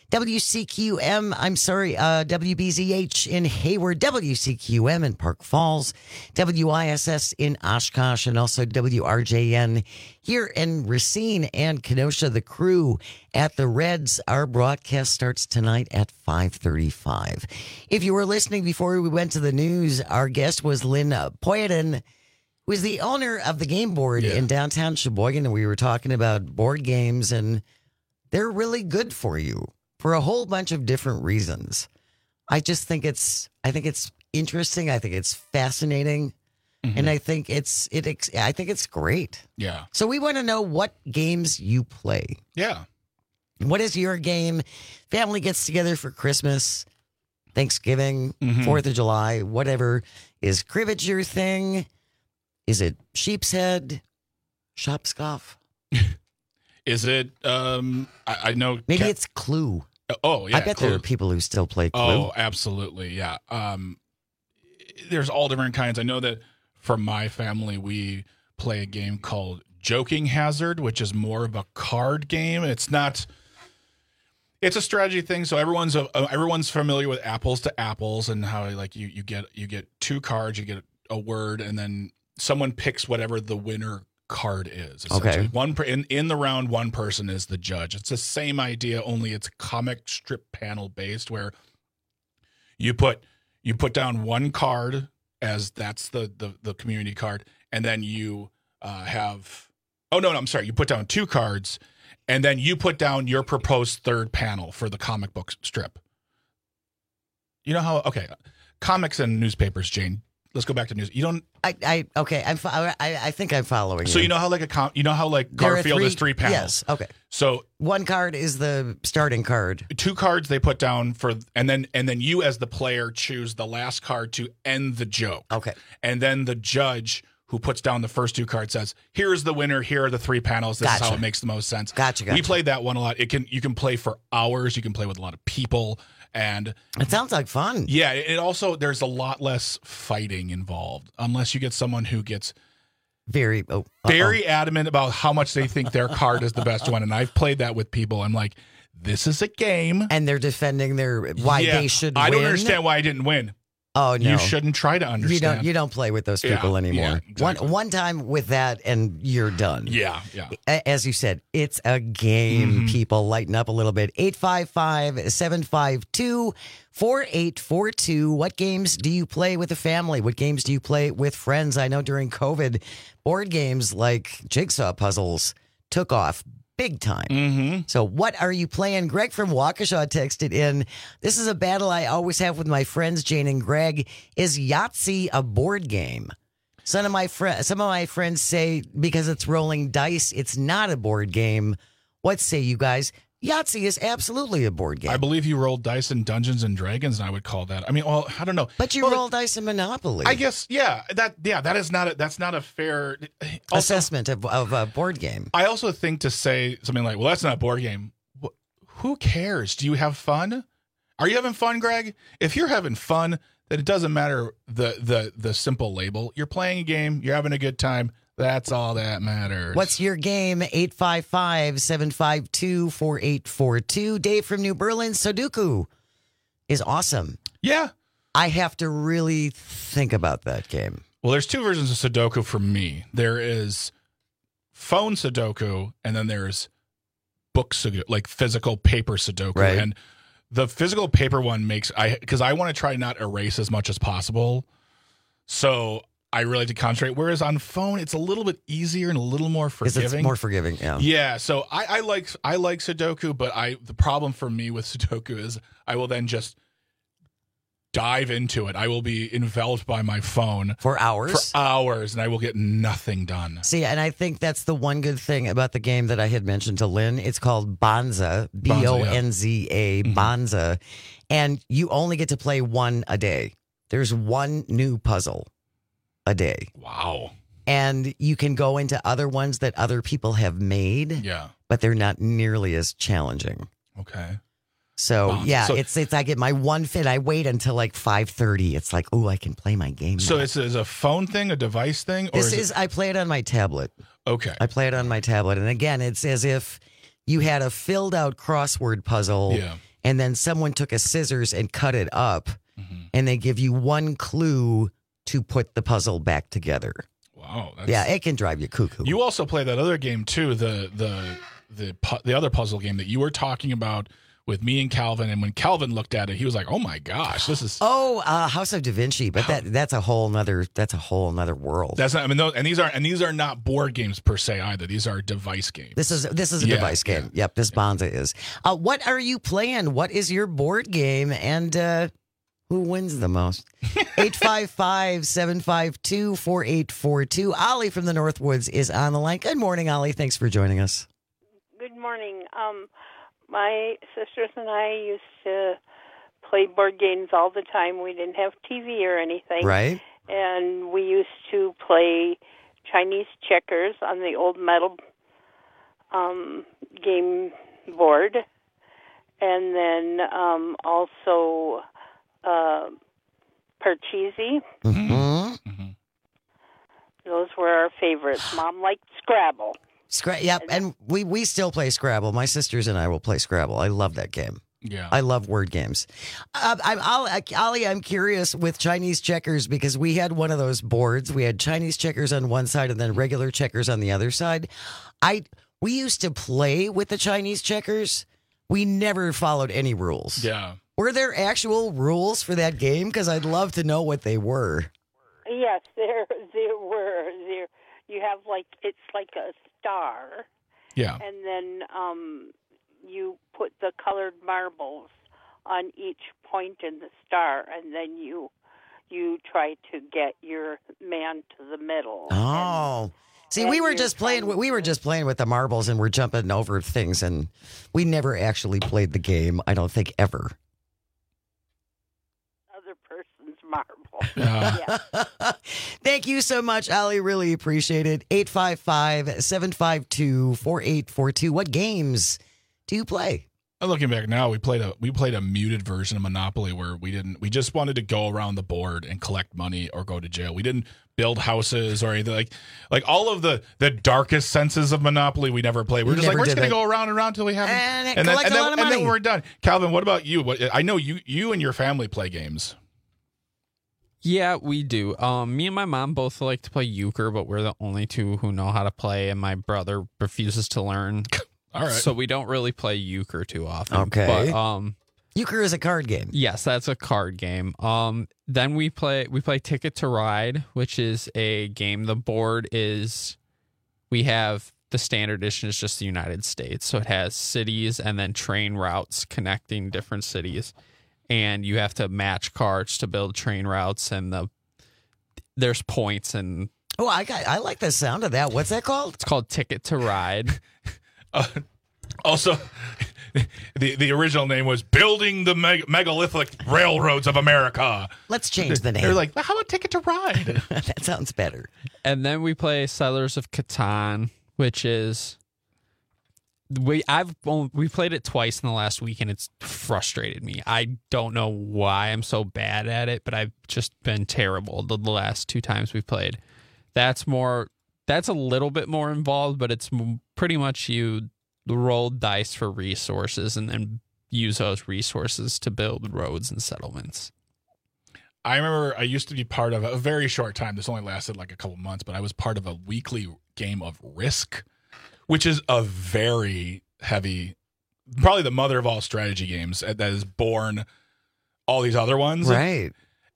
S5: WBZH in Hayward, WCQM in Park Falls, WISS in Oshkosh, and also WRJN here in Racine and Kenosha. The Crew at the Reds. Our broadcast starts tonight at 5:35. If you were listening before we went to the news, our guest was Lynn Poyadin, who is the owner of the Game Board in downtown Sheboygan, and we were talking about board games, and they're really good for you for a whole bunch of different reasons. I think it's interesting. I think it's fascinating, and I think it's great.
S14: Yeah.
S5: So we want to know what games you play.
S14: Yeah.
S5: What is your game? Family gets together for Christmas, Thanksgiving, 4th of July, whatever. Is cribbage your thing? Is it sheep's head? Shopscoff?
S14: Is it, I know.
S5: Maybe it's Clue.
S14: Oh, yeah.
S5: I bet
S14: Clue.
S5: there are people who still play Clue.
S14: Oh, absolutely. Yeah. There's all different kinds. I know that for my family, we play a game called Joking Hazard, which is more of a card game. It's a strategy thing. So everyone's familiar with Apples to Apples and how like you get two cards, you get a word, and then someone picks whatever the winner card is.
S5: Okay.
S14: In the round, one person is the judge. It's the same idea, only it's comic strip panel based, where you put down one card as that's the community card, and then you you put down two cards, and then you put down your proposed third panel for the comic book strip. You know how comics and newspapers, Jane. Let's go back to news. You don't.
S5: I think I'm following.
S14: So you know how Garfield is three panels.
S5: Yes. Okay.
S14: So
S5: one card is the starting card.
S14: Two cards they put down and then you as the player choose the last card to end the joke.
S5: Okay.
S14: And then the judge who puts down the first two cards says, "Here's the winner. Here are the three panels. This is how it makes the most sense."
S5: Gotcha.
S14: We played that one a lot. You can play for hours. You can play with a lot of people. And
S5: it sounds like fun.
S14: Yeah, it also, there's a lot less fighting involved unless you get someone who gets
S5: very
S14: adamant about how much they think their card is the best one. And I've played that with people. I'm like, this is a game.
S5: And they're defending they should win.
S14: I don't understand why I didn't win.
S5: Oh, no.
S14: You shouldn't try to understand.
S5: You don't play with those people anymore.
S14: Yeah, exactly.
S5: One time with that and you're done.
S14: Yeah.
S5: As you said, it's a game. People lighten up a little bit. 855-752-4842. What games do you play with the family? What games do you play with friends? I know during COVID, board games like jigsaw puzzles took off big time. So what are you playing? Greg from Waukesha texted in, "This is a battle I always have with my friends, Jane and Greg. Is Yahtzee a board game? Some of my friends say because it's rolling dice, it's not a board game. What say you guys?" Yahtzee is absolutely a board game.
S14: I believe you roll dice in Dungeons and Dragons, and I would call that. I mean, well, I don't know.
S5: But you roll dice in Monopoly.
S14: I guess, that's not a fair
S5: assessment of a board game.
S14: I also think to say something like, "Well, that's not a board game." Who cares? Do you have fun? Are you having fun, Greg? If you're having fun, then it doesn't matter the simple label. You're playing a game. You're having a good time. That's all that matters.
S5: What's your game? 855-752-4842. Dave from New Berlin. Sudoku is awesome.
S14: Yeah.
S5: I have to really think about that game.
S14: Well, there's two versions of Sudoku for me. There is phone Sudoku, and then there's book Sudoku, like physical paper Sudoku.
S5: Right.
S14: And the physical paper one because I want to try not erase as much as possible. So I really have to concentrate. Whereas on phone, it's a little bit easier and a little more forgiving.
S5: It's more forgiving, yeah.
S14: Yeah, so I like Sudoku, but the problem for me with Sudoku is I will then just dive into it. I will be enveloped by my phone
S5: for hours,
S14: and I will get nothing done.
S5: See, and I think that's the one good thing about the game that I had mentioned to Lynn. It's called Bonza, Bonza, Bonza, and you only get to play one a day. There's one new puzzle a day.
S14: Wow.
S5: And you can go into other ones that other people have made.
S14: Yeah.
S5: But they're not nearly as challenging.
S14: Okay.
S5: So, it's I get my one fit. I wait until like 5:30. It's like, oh, I can play my game now.
S14: So is a phone thing, a device thing? Or
S5: I play it on my tablet.
S14: Okay.
S5: I play it on my tablet. And again, it's as if you had a filled out crossword puzzle and then someone took a scissors and cut it up and they give you one clue to put the puzzle back together.
S14: Wow.
S5: It can drive you cuckoo.
S14: You also play that other game too, the other puzzle game that you were talking about with me and Calvin, and when Calvin looked at it, he was like, "Oh my gosh, this is
S5: House of Da Vinci." But that's a whole nother world.
S14: That's not. I mean, these are not board games per se either. These are device games.
S5: This is a device game. Yep, this Bonza is. What are you playing? What is your board game? And who wins the most? 855-752-4842. Ollie from the Northwoods is on the line. Good morning, Ollie. Thanks for joining us.
S7: Good morning. My sisters and I used to play board games all the time. We didn't have TV or anything.
S5: Right.
S7: And we used to play Chinese checkers on the old metal game board. And then also Parcheesi.
S5: Mm-hmm.
S7: Those were our favorites. Mom liked Scrabble.
S5: Yep, and we still play Scrabble. My sisters and I will play Scrabble. I love that game.
S14: Yeah,
S5: I love word games. Ollie, I'm curious with Chinese checkers because we had one of those boards. We had Chinese checkers on one side and then regular checkers on the other side. We used to play with the Chinese checkers. We never followed any rules.
S14: Yeah.
S5: Were there actual rules for that game? Because I'd love to know what they were.
S7: Yes, there were. You have it's like a star.
S14: Yeah.
S7: And then you put the colored marbles on each point in the star, and then you try to get your man to the middle.
S5: Oh. See, we were just playing with the marbles and we're jumping over things, and we never actually played the game, I don't think, ever.
S7: Other person's marble.
S14: Yeah.
S5: Thank you so much, Ollie. Really appreciate it. 855-752-4842. What games do you play?
S14: Looking back now, we played a muted version of Monopoly where we just wanted to go around the board and collect money or go to jail. We didn't build houses or anything like all of the darkest senses of Monopoly. We never played. We're just we're just gonna go around and around until we have
S5: and then
S14: we're done. Calvin, what about you? I know you and your family play games.
S8: Yeah, we do. Me and my mom both like to play euchre, but we're the only two who know how to play, and my brother refuses to learn.
S14: All right.
S8: So we don't really play euchre too often.
S5: Okay.
S8: But,
S5: euchre is a card game.
S8: Yes, that's a card game. Then we play Ticket to Ride, which is a game. The board is, we have the standard edition is just the United States, so it has cities and then train routes connecting different cities. And you have to match cards to build train routes, and there's points and.
S5: Oh, I like the sound of that. What's that called?
S8: It's called Ticket to Ride.
S14: Also, the original name was Building the Megalithic Railroads of America.
S5: Let's change the name.
S14: They're like, how about Ticket to Ride?
S5: That sounds better.
S8: And then we play Settlers of Catan, which is. We played it twice in the last week, and it's frustrated me. I don't know why I'm so bad at it, but I've just been terrible the last two times we've played. That's a little bit more involved, but it's pretty much you roll dice for resources and then use those resources to build roads and settlements.
S14: I remember I used to be part of a very short time. This only lasted like a couple months, but I was part of a weekly game of Risk, which is a very heavy, probably the mother of all strategy games that has born all these other ones.
S5: Right.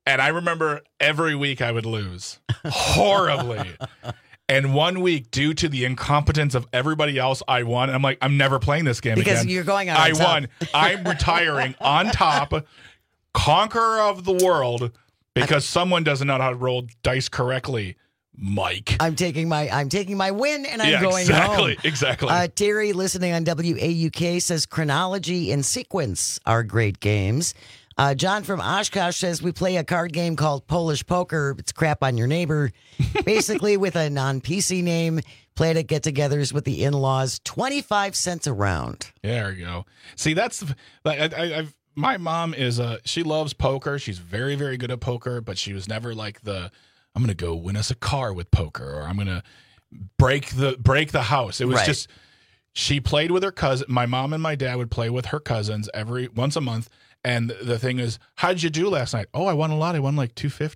S14: And I remember every week I would lose horribly. And one week, due to the incompetence of everybody else, I won. And I'm like, I'm never playing this game
S5: because
S14: again.
S5: You're going out
S14: I
S5: on top.
S14: won. I'm retiring on top, conqueror of the world, because someone doesn't know how to roll dice correctly. Mike,
S5: I'm taking my win and I'm going
S14: exactly,
S5: home.
S14: Exactly.
S5: Terry, listening on WAUK, says Chronology and Sequence are great games. John from Oshkosh says we play a card game called Polish Poker. It's crap on your neighbor. Basically with a non-PC name. Played at get-togethers with the in-laws. 25 cents a round.
S14: There you go. See, that's my mom is she loves poker. She's very, very good at poker, but she was never like I'm going to go win us a car with poker, or I'm going to break the house. It was just she played with her cousin. My mom and my dad would play with her cousins once a month. And the thing is, how did you do last night? Oh, I won a lot. I won like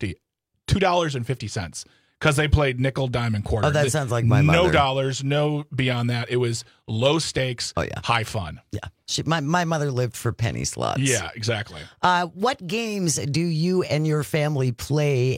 S14: $2.50, because they played nickel, dime, and quarter.
S5: Oh, that sounds like my mother.
S14: No dollars, no beyond that. It was low stakes, high fun.
S5: Yeah. My mother lived for penny slots.
S14: Yeah, exactly.
S5: What games do you and your family play?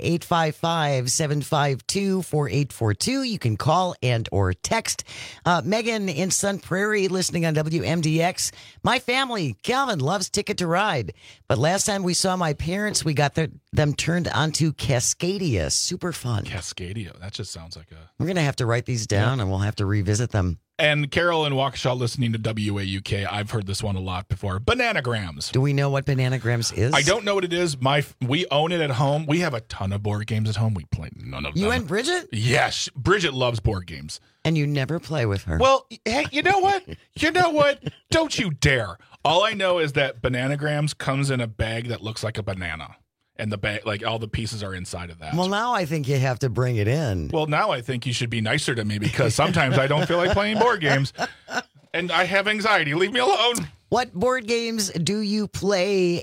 S5: 855-752-4842. You can call and or text. Megan in Sun Prairie, listening on WMDX. My family, Calvin, loves Ticket to Ride. But last time we saw my parents, we got them turned onto Cascadia. Super fun.
S14: Cascadia. That just sounds like a...
S5: We're going to have to write these down and we'll have to revisit them.
S14: And Carol in Waukesha, listening to WAUK, I've heard this one a lot before. Bananagrams.
S5: Do we know what Bananagrams is?
S14: I don't know what it is. We own it at home. We have a ton of board games at home. We play none of them.
S5: You and Bridget?
S14: Yes. Bridget loves board games.
S5: And you never play with her.
S14: Well, hey, you know what? Don't you dare. All I know is that Bananagrams comes in a bag that looks like a banana. And the bag, like all the pieces are inside of that.
S5: Well, now I think you have to bring it in.
S14: Well, now I think you should be nicer to me, because sometimes I don't feel like playing board games. And I have anxiety. Leave me alone.
S5: What board games do you play?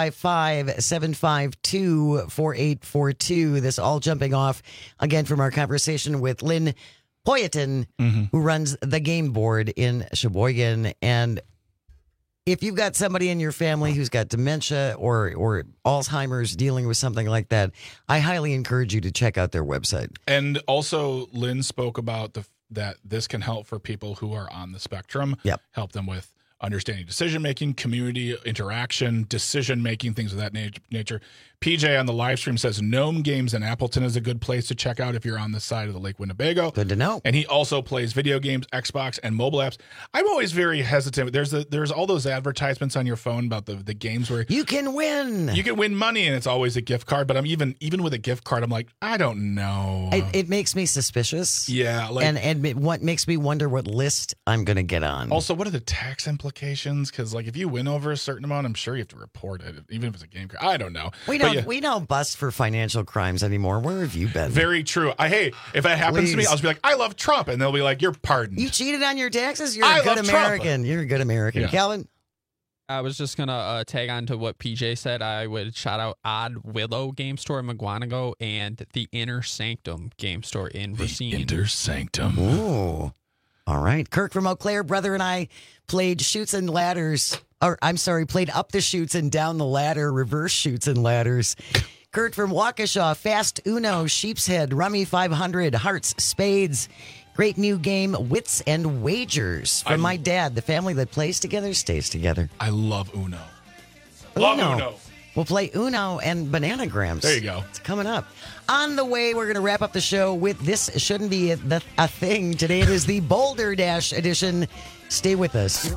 S5: 855-752-4842. This all jumping off, again, from our conversation with Lynn Poyetin, who runs the game board in Sheboygan. And if you've got somebody in your family who's got dementia or Alzheimer's, dealing with something like that, I highly encourage you to check out their website.
S14: And also, Lynn spoke about that this can help for people who are on the spectrum.
S5: Yep.
S14: Help them with understanding decision-making, community interaction, decision-making, things of that nature. PJ on the live stream says Gnome Games in Appleton is a good place to check out if you're on the side of the Lake Winnebago.
S5: Good to know.
S14: And he also plays video games, Xbox, and mobile apps. I'm always very hesitant. There's all those advertisements on your phone about the games where
S5: you can win.
S14: You can win money, and it's always a gift card. But I'm even with a gift card, I'm like, I don't know.
S5: It makes me suspicious.
S14: Yeah,
S5: and what makes me wonder what list I'm going to get on.
S14: Also, what are the tax implications? Because if you win over a certain amount, I'm sure you have to report it, even if it's a game card. I don't know.
S5: We don't bust for financial crimes anymore. Where have you been?
S14: Very true. Hey, if that happens to me, I'll just be like, I love Trump, and they'll be like, you're pardoned.
S5: You cheated on your taxes? You're a good American. Trump. You're a good American. Yeah. Calvin?
S8: I was just going to tag on to what PJ said. I would shout out Odd Willow Game Store in McGuanago and the Inner Sanctum Game Store in Racine.
S14: Inner Sanctum.
S5: Ooh. All right. Kirk from Eau Claire, brother and I played Chutes and Ladders. Played up the chutes and down the ladder, reverse chutes and ladders. Kurt from Waukesha, Fast Uno, Sheep's Head, Rummy 500, Hearts, Spades. Great new game, Wits and Wagers. From my dad, the family that plays together stays together.
S14: I love Uno. Love Uno.
S5: We'll play Uno and Bananagrams.
S14: There you go.
S5: It's coming up. On the way, we're going to wrap up the show with This Shouldn't Be a Thing. Today it is the Boulder Dash edition. Stay with us.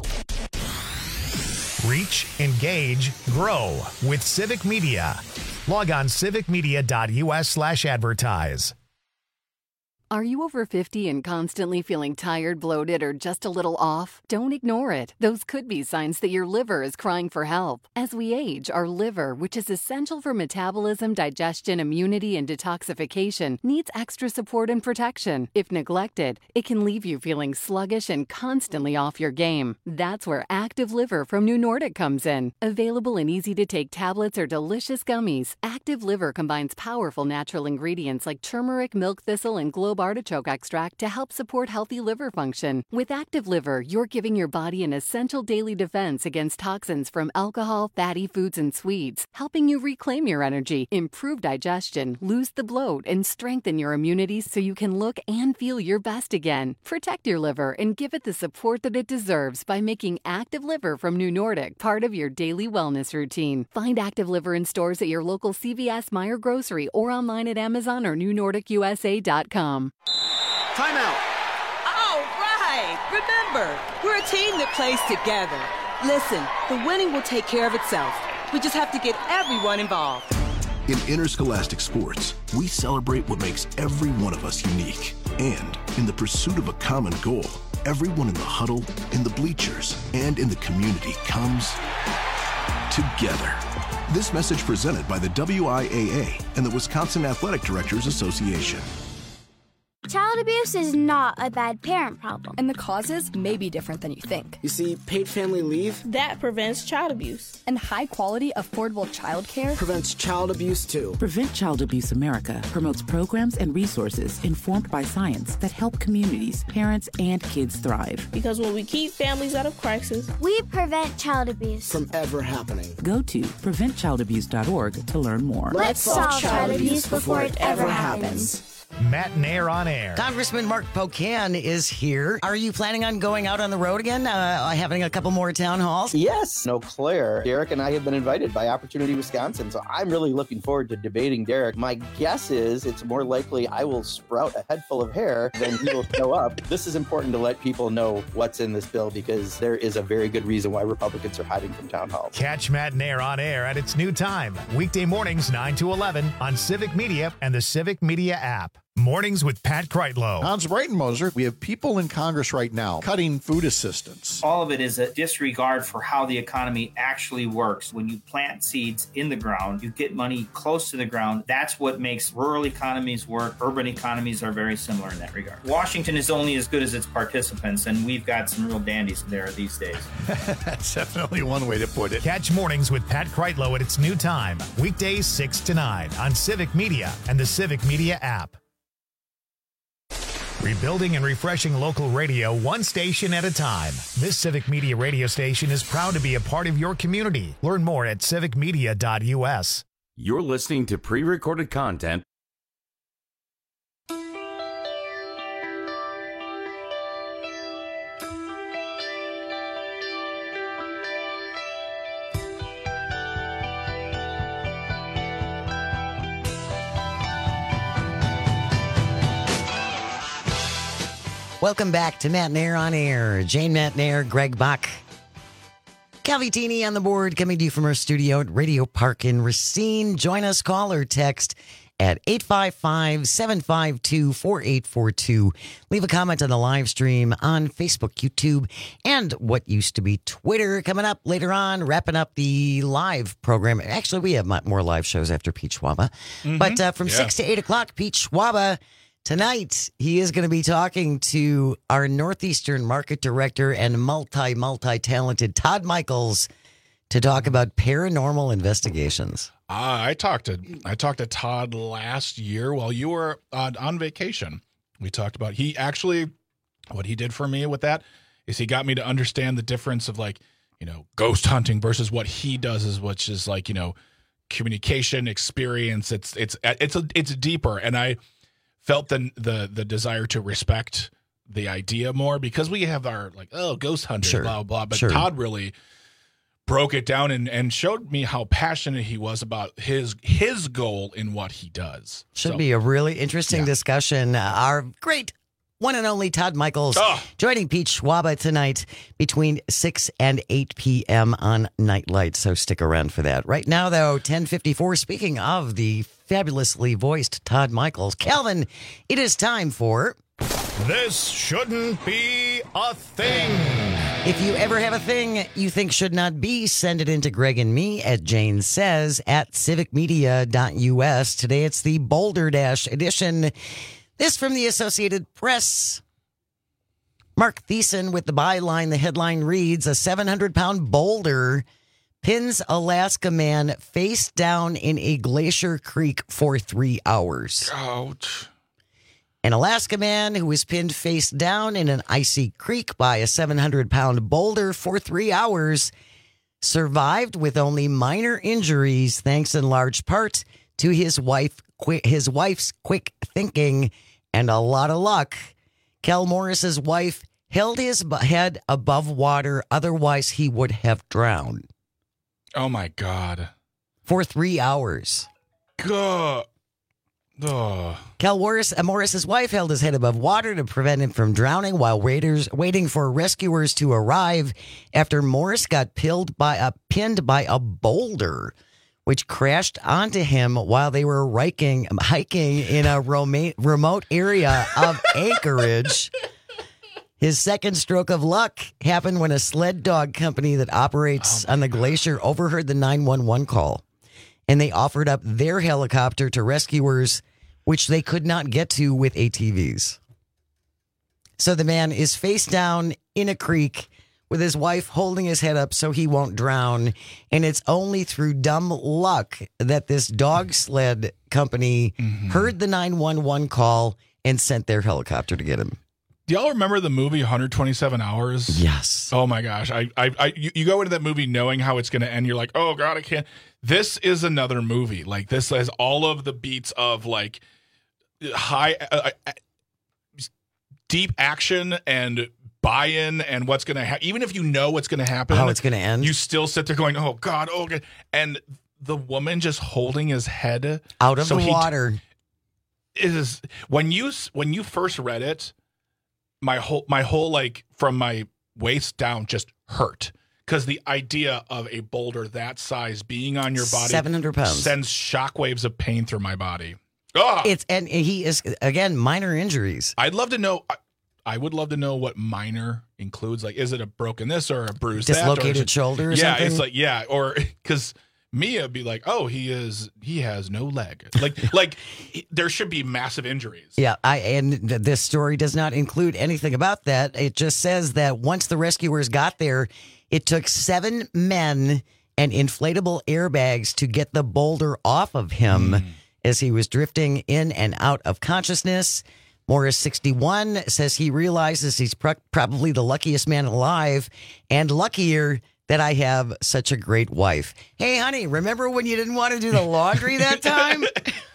S1: Reach, engage, grow with Civic Media. Log on civicmedia.us/advertise.
S16: Are you over 50 and constantly feeling tired, bloated, or just a little off? Don't ignore it. Those could be signs that your liver is crying for help. As we age, our liver, which is essential for metabolism, digestion, immunity, and detoxification, needs extra support and protection. If neglected, it can leave you feeling sluggish and constantly off your game. That's where Active Liver from New Nordic comes in. Available in easy-to-take tablets or delicious gummies, Active Liver combines powerful natural ingredients like turmeric, milk thistle, and global artichoke extract to help support healthy liver function. With Active Liver, you're giving your body an essential daily defense against toxins from alcohol, fatty foods, and sweets, helping you reclaim your energy, improve digestion, lose the bloat, and strengthen your immunity so you can look and feel your best again. Protect your liver and give it the support that it deserves by making Active Liver from New Nordic part of your daily wellness routine. Find Active Liver in stores at your local CVS, Meijer Grocery, or online at Amazon or NewNordicUSA.com.
S20: Timeout. All right. Remember, we're a team that plays together. Listen, the winning will take care of itself. We just have to get everyone involved.
S21: In interscholastic sports, we celebrate what makes every one of us unique. And in the pursuit of a common goal, everyone in the huddle, in the bleachers, and in the community comes together. This message presented by the WIAA and the Wisconsin Athletic Directors Association.
S23: Child abuse is not a bad parent problem.
S24: And the causes may be different than you think.
S25: You see, paid family leave
S23: that prevents child abuse.
S24: And high quality, affordable child care
S25: prevents child abuse too.
S26: Prevent Child Abuse America promotes programs and resources informed by science that help communities, parents, and kids thrive.
S23: Because when we keep families out of crisis,
S24: we prevent child abuse
S25: from ever happening.
S26: Go to preventchildabuse.org to learn more.
S23: Let's solve child abuse before it ever happens.
S1: Matt Nair on air.
S5: Congressman Mark Pocan is here. Are you planning on going out on the road again, having a couple more town halls?
S27: Yes. Eau Claire. Derek and I have been invited by Opportunity Wisconsin, so I'm really looking forward to debating Derek. My guess is it's more likely I will sprout a head full of hair than he will show up. This is important to let people know what's in this bill because there is a very good reason why Republicans are hiding from town halls.
S1: Catch Matt Nair on air at its new time, weekday mornings 9 to 11 on Civic Media and the Civic Media app. Mornings with Pat Kreitlow.
S13: Hans Breitenmoser, we have people in Congress right now cutting food assistance.
S28: All of it is a disregard for how the economy actually works. When you plant seeds in the ground, you get money close to the ground. That's what makes rural economies work. Urban economies are very similar in that regard. Washington is only as good as its participants, and we've got some real dandies there these days.
S13: That's definitely one way to put it.
S1: Catch Mornings with Pat Kreitlow at its new time, weekdays 6 to 9 on Civic Media and the Civic Media app. Rebuilding and refreshing local radio one station at a time. This Civic Media radio station is proud to be a part of your community. Learn more at civicmedia.us.
S17: You're listening to pre-recorded content.
S5: Welcome back to Matt Nair on air. Jane Matt Nair, Greg Bach, Calvitini on the board, coming to you from our studio at Radio Park in Racine. Join us, call or text at 855-752-4842. Leave a comment on the live stream on Facebook, YouTube, and what used to be Twitter. Coming up later on, wrapping up the live program. Actually, we have more live shows after Pete Schwaba. But from 6 to 8 o'clock, Pete Schwaba. Tonight, he is going to be talking to our Northeastern Market Director and multi-talented Todd Michaels to talk about paranormal investigations.
S14: I talked to Todd last year while you were on vacation. We talked about what he did for me with that is he got me to understand the difference of ghost hunting versus what he does which is communication experience. It's deeper, and I felt the desire to respect the idea more because we have our ghost hunter, blah, blah. But Todd really broke it down and showed me how passionate he was about his goal in what he does.
S5: Should be a really interesting discussion. Our great one and only Todd Michaels joining Pete Schwaba tonight between 6 and 8 p.m. on Nightlight. So stick around for that. Right now, though, 10:54. Speaking of the fabulously voiced Todd Michaels, Calvin, it is time for
S1: This Shouldn't Be a Thing.
S5: If you ever have a thing you think should not be, send it in to Greg and me at Jane Says at civicmedia.us. Today it's the Boulder Dash edition. This from the Associated Press. Mark Thiessen with the byline. The headline reads, a 700-pound boulder pins Alaska man face down in a glacier creek for 3 hours.
S14: Ouch.
S5: An Alaska man who was pinned face down in an icy creek by a 700-pound boulder for 3 hours survived with only minor injuries, thanks in large part to his wife's quick thinking and a lot of luck. Kel Morris's wife held his head above water, otherwise he would have drowned.
S14: Oh my God.
S5: For 3 hours.
S14: God. Oh.
S5: Kel Morris's wife held his head above water to prevent him from drowning while waiting for rescuers to arrive after Morris got pinned by a boulder, which crashed onto him while they were hiking in a remote area of Anchorage. His second stroke of luck happened when a sled dog company that operates on the glacier overheard the 911 call. And they offered up their helicopter to rescuers, which they could not get to with ATVs. So the man is face down in a creek with his wife holding his head up so he won't drown. And it's only through dumb luck that this dog sled company heard the 911 call and sent their helicopter to get him.
S14: Do y'all remember the movie 127 Hours?
S5: Yes.
S14: Oh my gosh. You go into that movie knowing how it's going to end. You're like, oh God, I can't. This is another movie. Like, this has all of the beats of like high, deep action and buy-in and what's going to happen. Even if you know what's going to happen,
S5: how it's going to end,
S14: you still sit there going, oh God, oh God. And the woman just holding his head
S5: out of the water
S14: is when you first read it, my whole like from my waist down just hurt. Because the idea of a boulder that size being on your body,
S5: 700 pounds,
S14: sends shockwaves of pain through my body. Ugh.
S5: And he is, again, minor injuries.
S14: I'd love to know. I would love to know what minor includes. Like, is it a broken this or a bruised
S5: dislocated shoulder? Or something?
S14: It's like or because Mia would be like, oh, he has no leg. Like there should be massive injuries.
S5: Yeah, and this story does not include anything about that. It just says that once the rescuers got there, it took 7 men and inflatable airbags to get the boulder off of him as he was drifting in and out of consciousness. Morris, 61, says he realizes he's probably the luckiest man alive and luckier that I have such a great wife. Hey, honey, remember when you didn't want to do the laundry that time?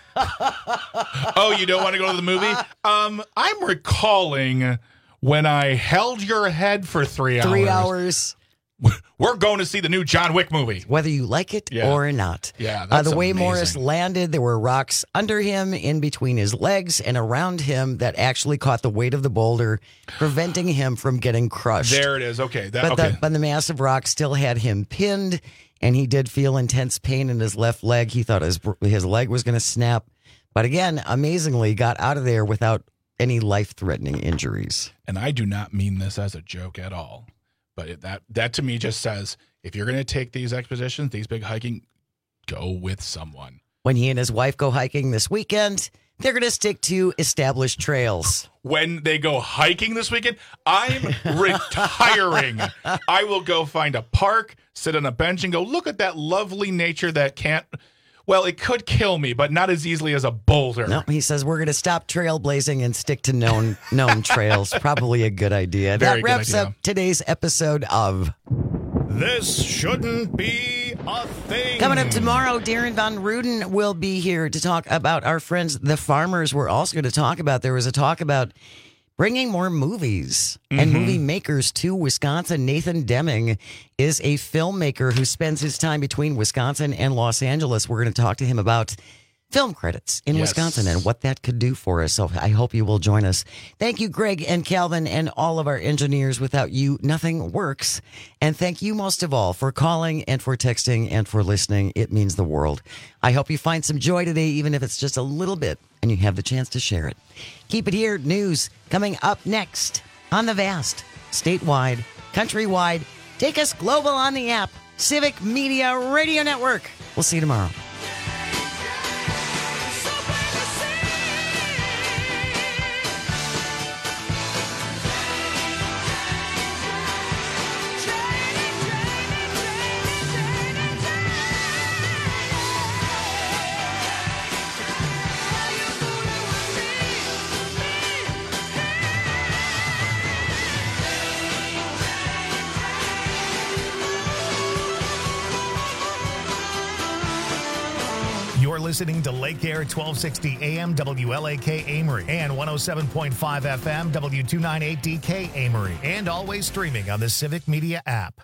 S14: Oh, you don't want to go to the movie? I'm recalling when I held your head for 3 hours.
S5: 3 hours.
S14: We're going to see the new John Wick movie.
S5: Whether you like it or not.
S14: Yeah, that's
S5: the way
S14: amazing.
S5: Morris landed, there were rocks under him, in between his legs, and around him that actually caught the weight of the boulder, preventing him from getting crushed.
S14: There it is. Okay.
S5: But the massive rock still had him pinned, and he did feel intense pain in his left leg. He thought his leg was going to snap. But again, amazingly, got out of there without any life-threatening injuries.
S14: And I do not mean this as a joke at all. But that to me just says, if you're going to take these expeditions, these big hiking, go with someone.
S5: When he and his wife go hiking this weekend, they're going to stick to established trails.
S14: When they go hiking this weekend, I'm retiring. I will go find a park, sit on a bench, and go, look at that lovely nature that can't... Well, it could kill me, but not as easily as a boulder.
S5: No, he says we're going to stop trailblazing and stick to known trails. Probably a good idea.
S14: Very
S5: that wraps
S14: good idea.
S5: up today's episode of
S1: This Shouldn't Be a Thing.
S5: Coming up tomorrow, Darren Von Ruden will be here to talk about our friends, the farmers. We're also going to talk about, there was a talk about bringing more movies and movie makers to Wisconsin. Nathan Deming is a filmmaker who spends his time between Wisconsin and Los Angeles. We're going to talk to him about film credits in Wisconsin and what that could do for us. So I hope you will join us. Thank you, Greg and Calvin and all of our engineers. Without you, nothing works. And thank you most of all for calling and for texting and for listening. It means the world. I hope you find some joy today, even if it's just a little bit, and you have the chance to share it. Keep it here. News coming up next on the vast, statewide, countrywide, take us global on the app, Civic Media Radio Network. We'll see you tomorrow.
S1: listening to Lake Air 1260 AM WLAK Amory and 107.5 FM W298DK Amory, and always streaming on the Civic Media app.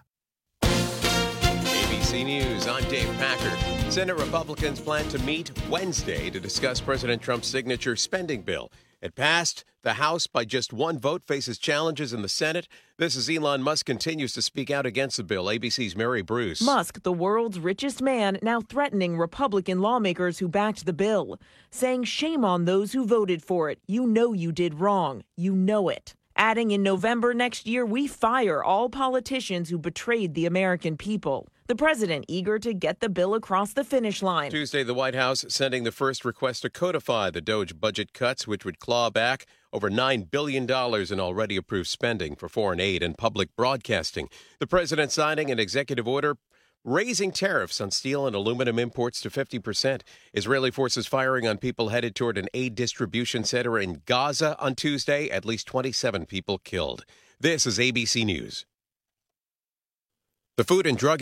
S2: ABC News, I'm Dave Packer. Senate Republicans plan to meet Wednesday to discuss President Trump's signature spending bill. It passed the House by just one vote, faces challenges in the Senate. This is Elon Musk continues to speak out against the bill. ABC's Mary Bruce.
S3: Musk, the world's richest man, now threatening Republican lawmakers who backed the bill, saying shame on those who voted for it. You know you did wrong. You know it. Adding in November next year, we fire all politicians who betrayed the American people. The president eager to get the bill across the finish line.
S2: Tuesday, the White House sending the first request to codify the DOGE budget cuts, which would claw back over $9 billion in already approved spending for foreign aid and public broadcasting. The president signing an executive order raising tariffs on steel and aluminum imports to 50%. Israeli forces firing on people headed toward an aid distribution center in Gaza on Tuesday. At least 27 people killed. This is ABC News. The Food and Drug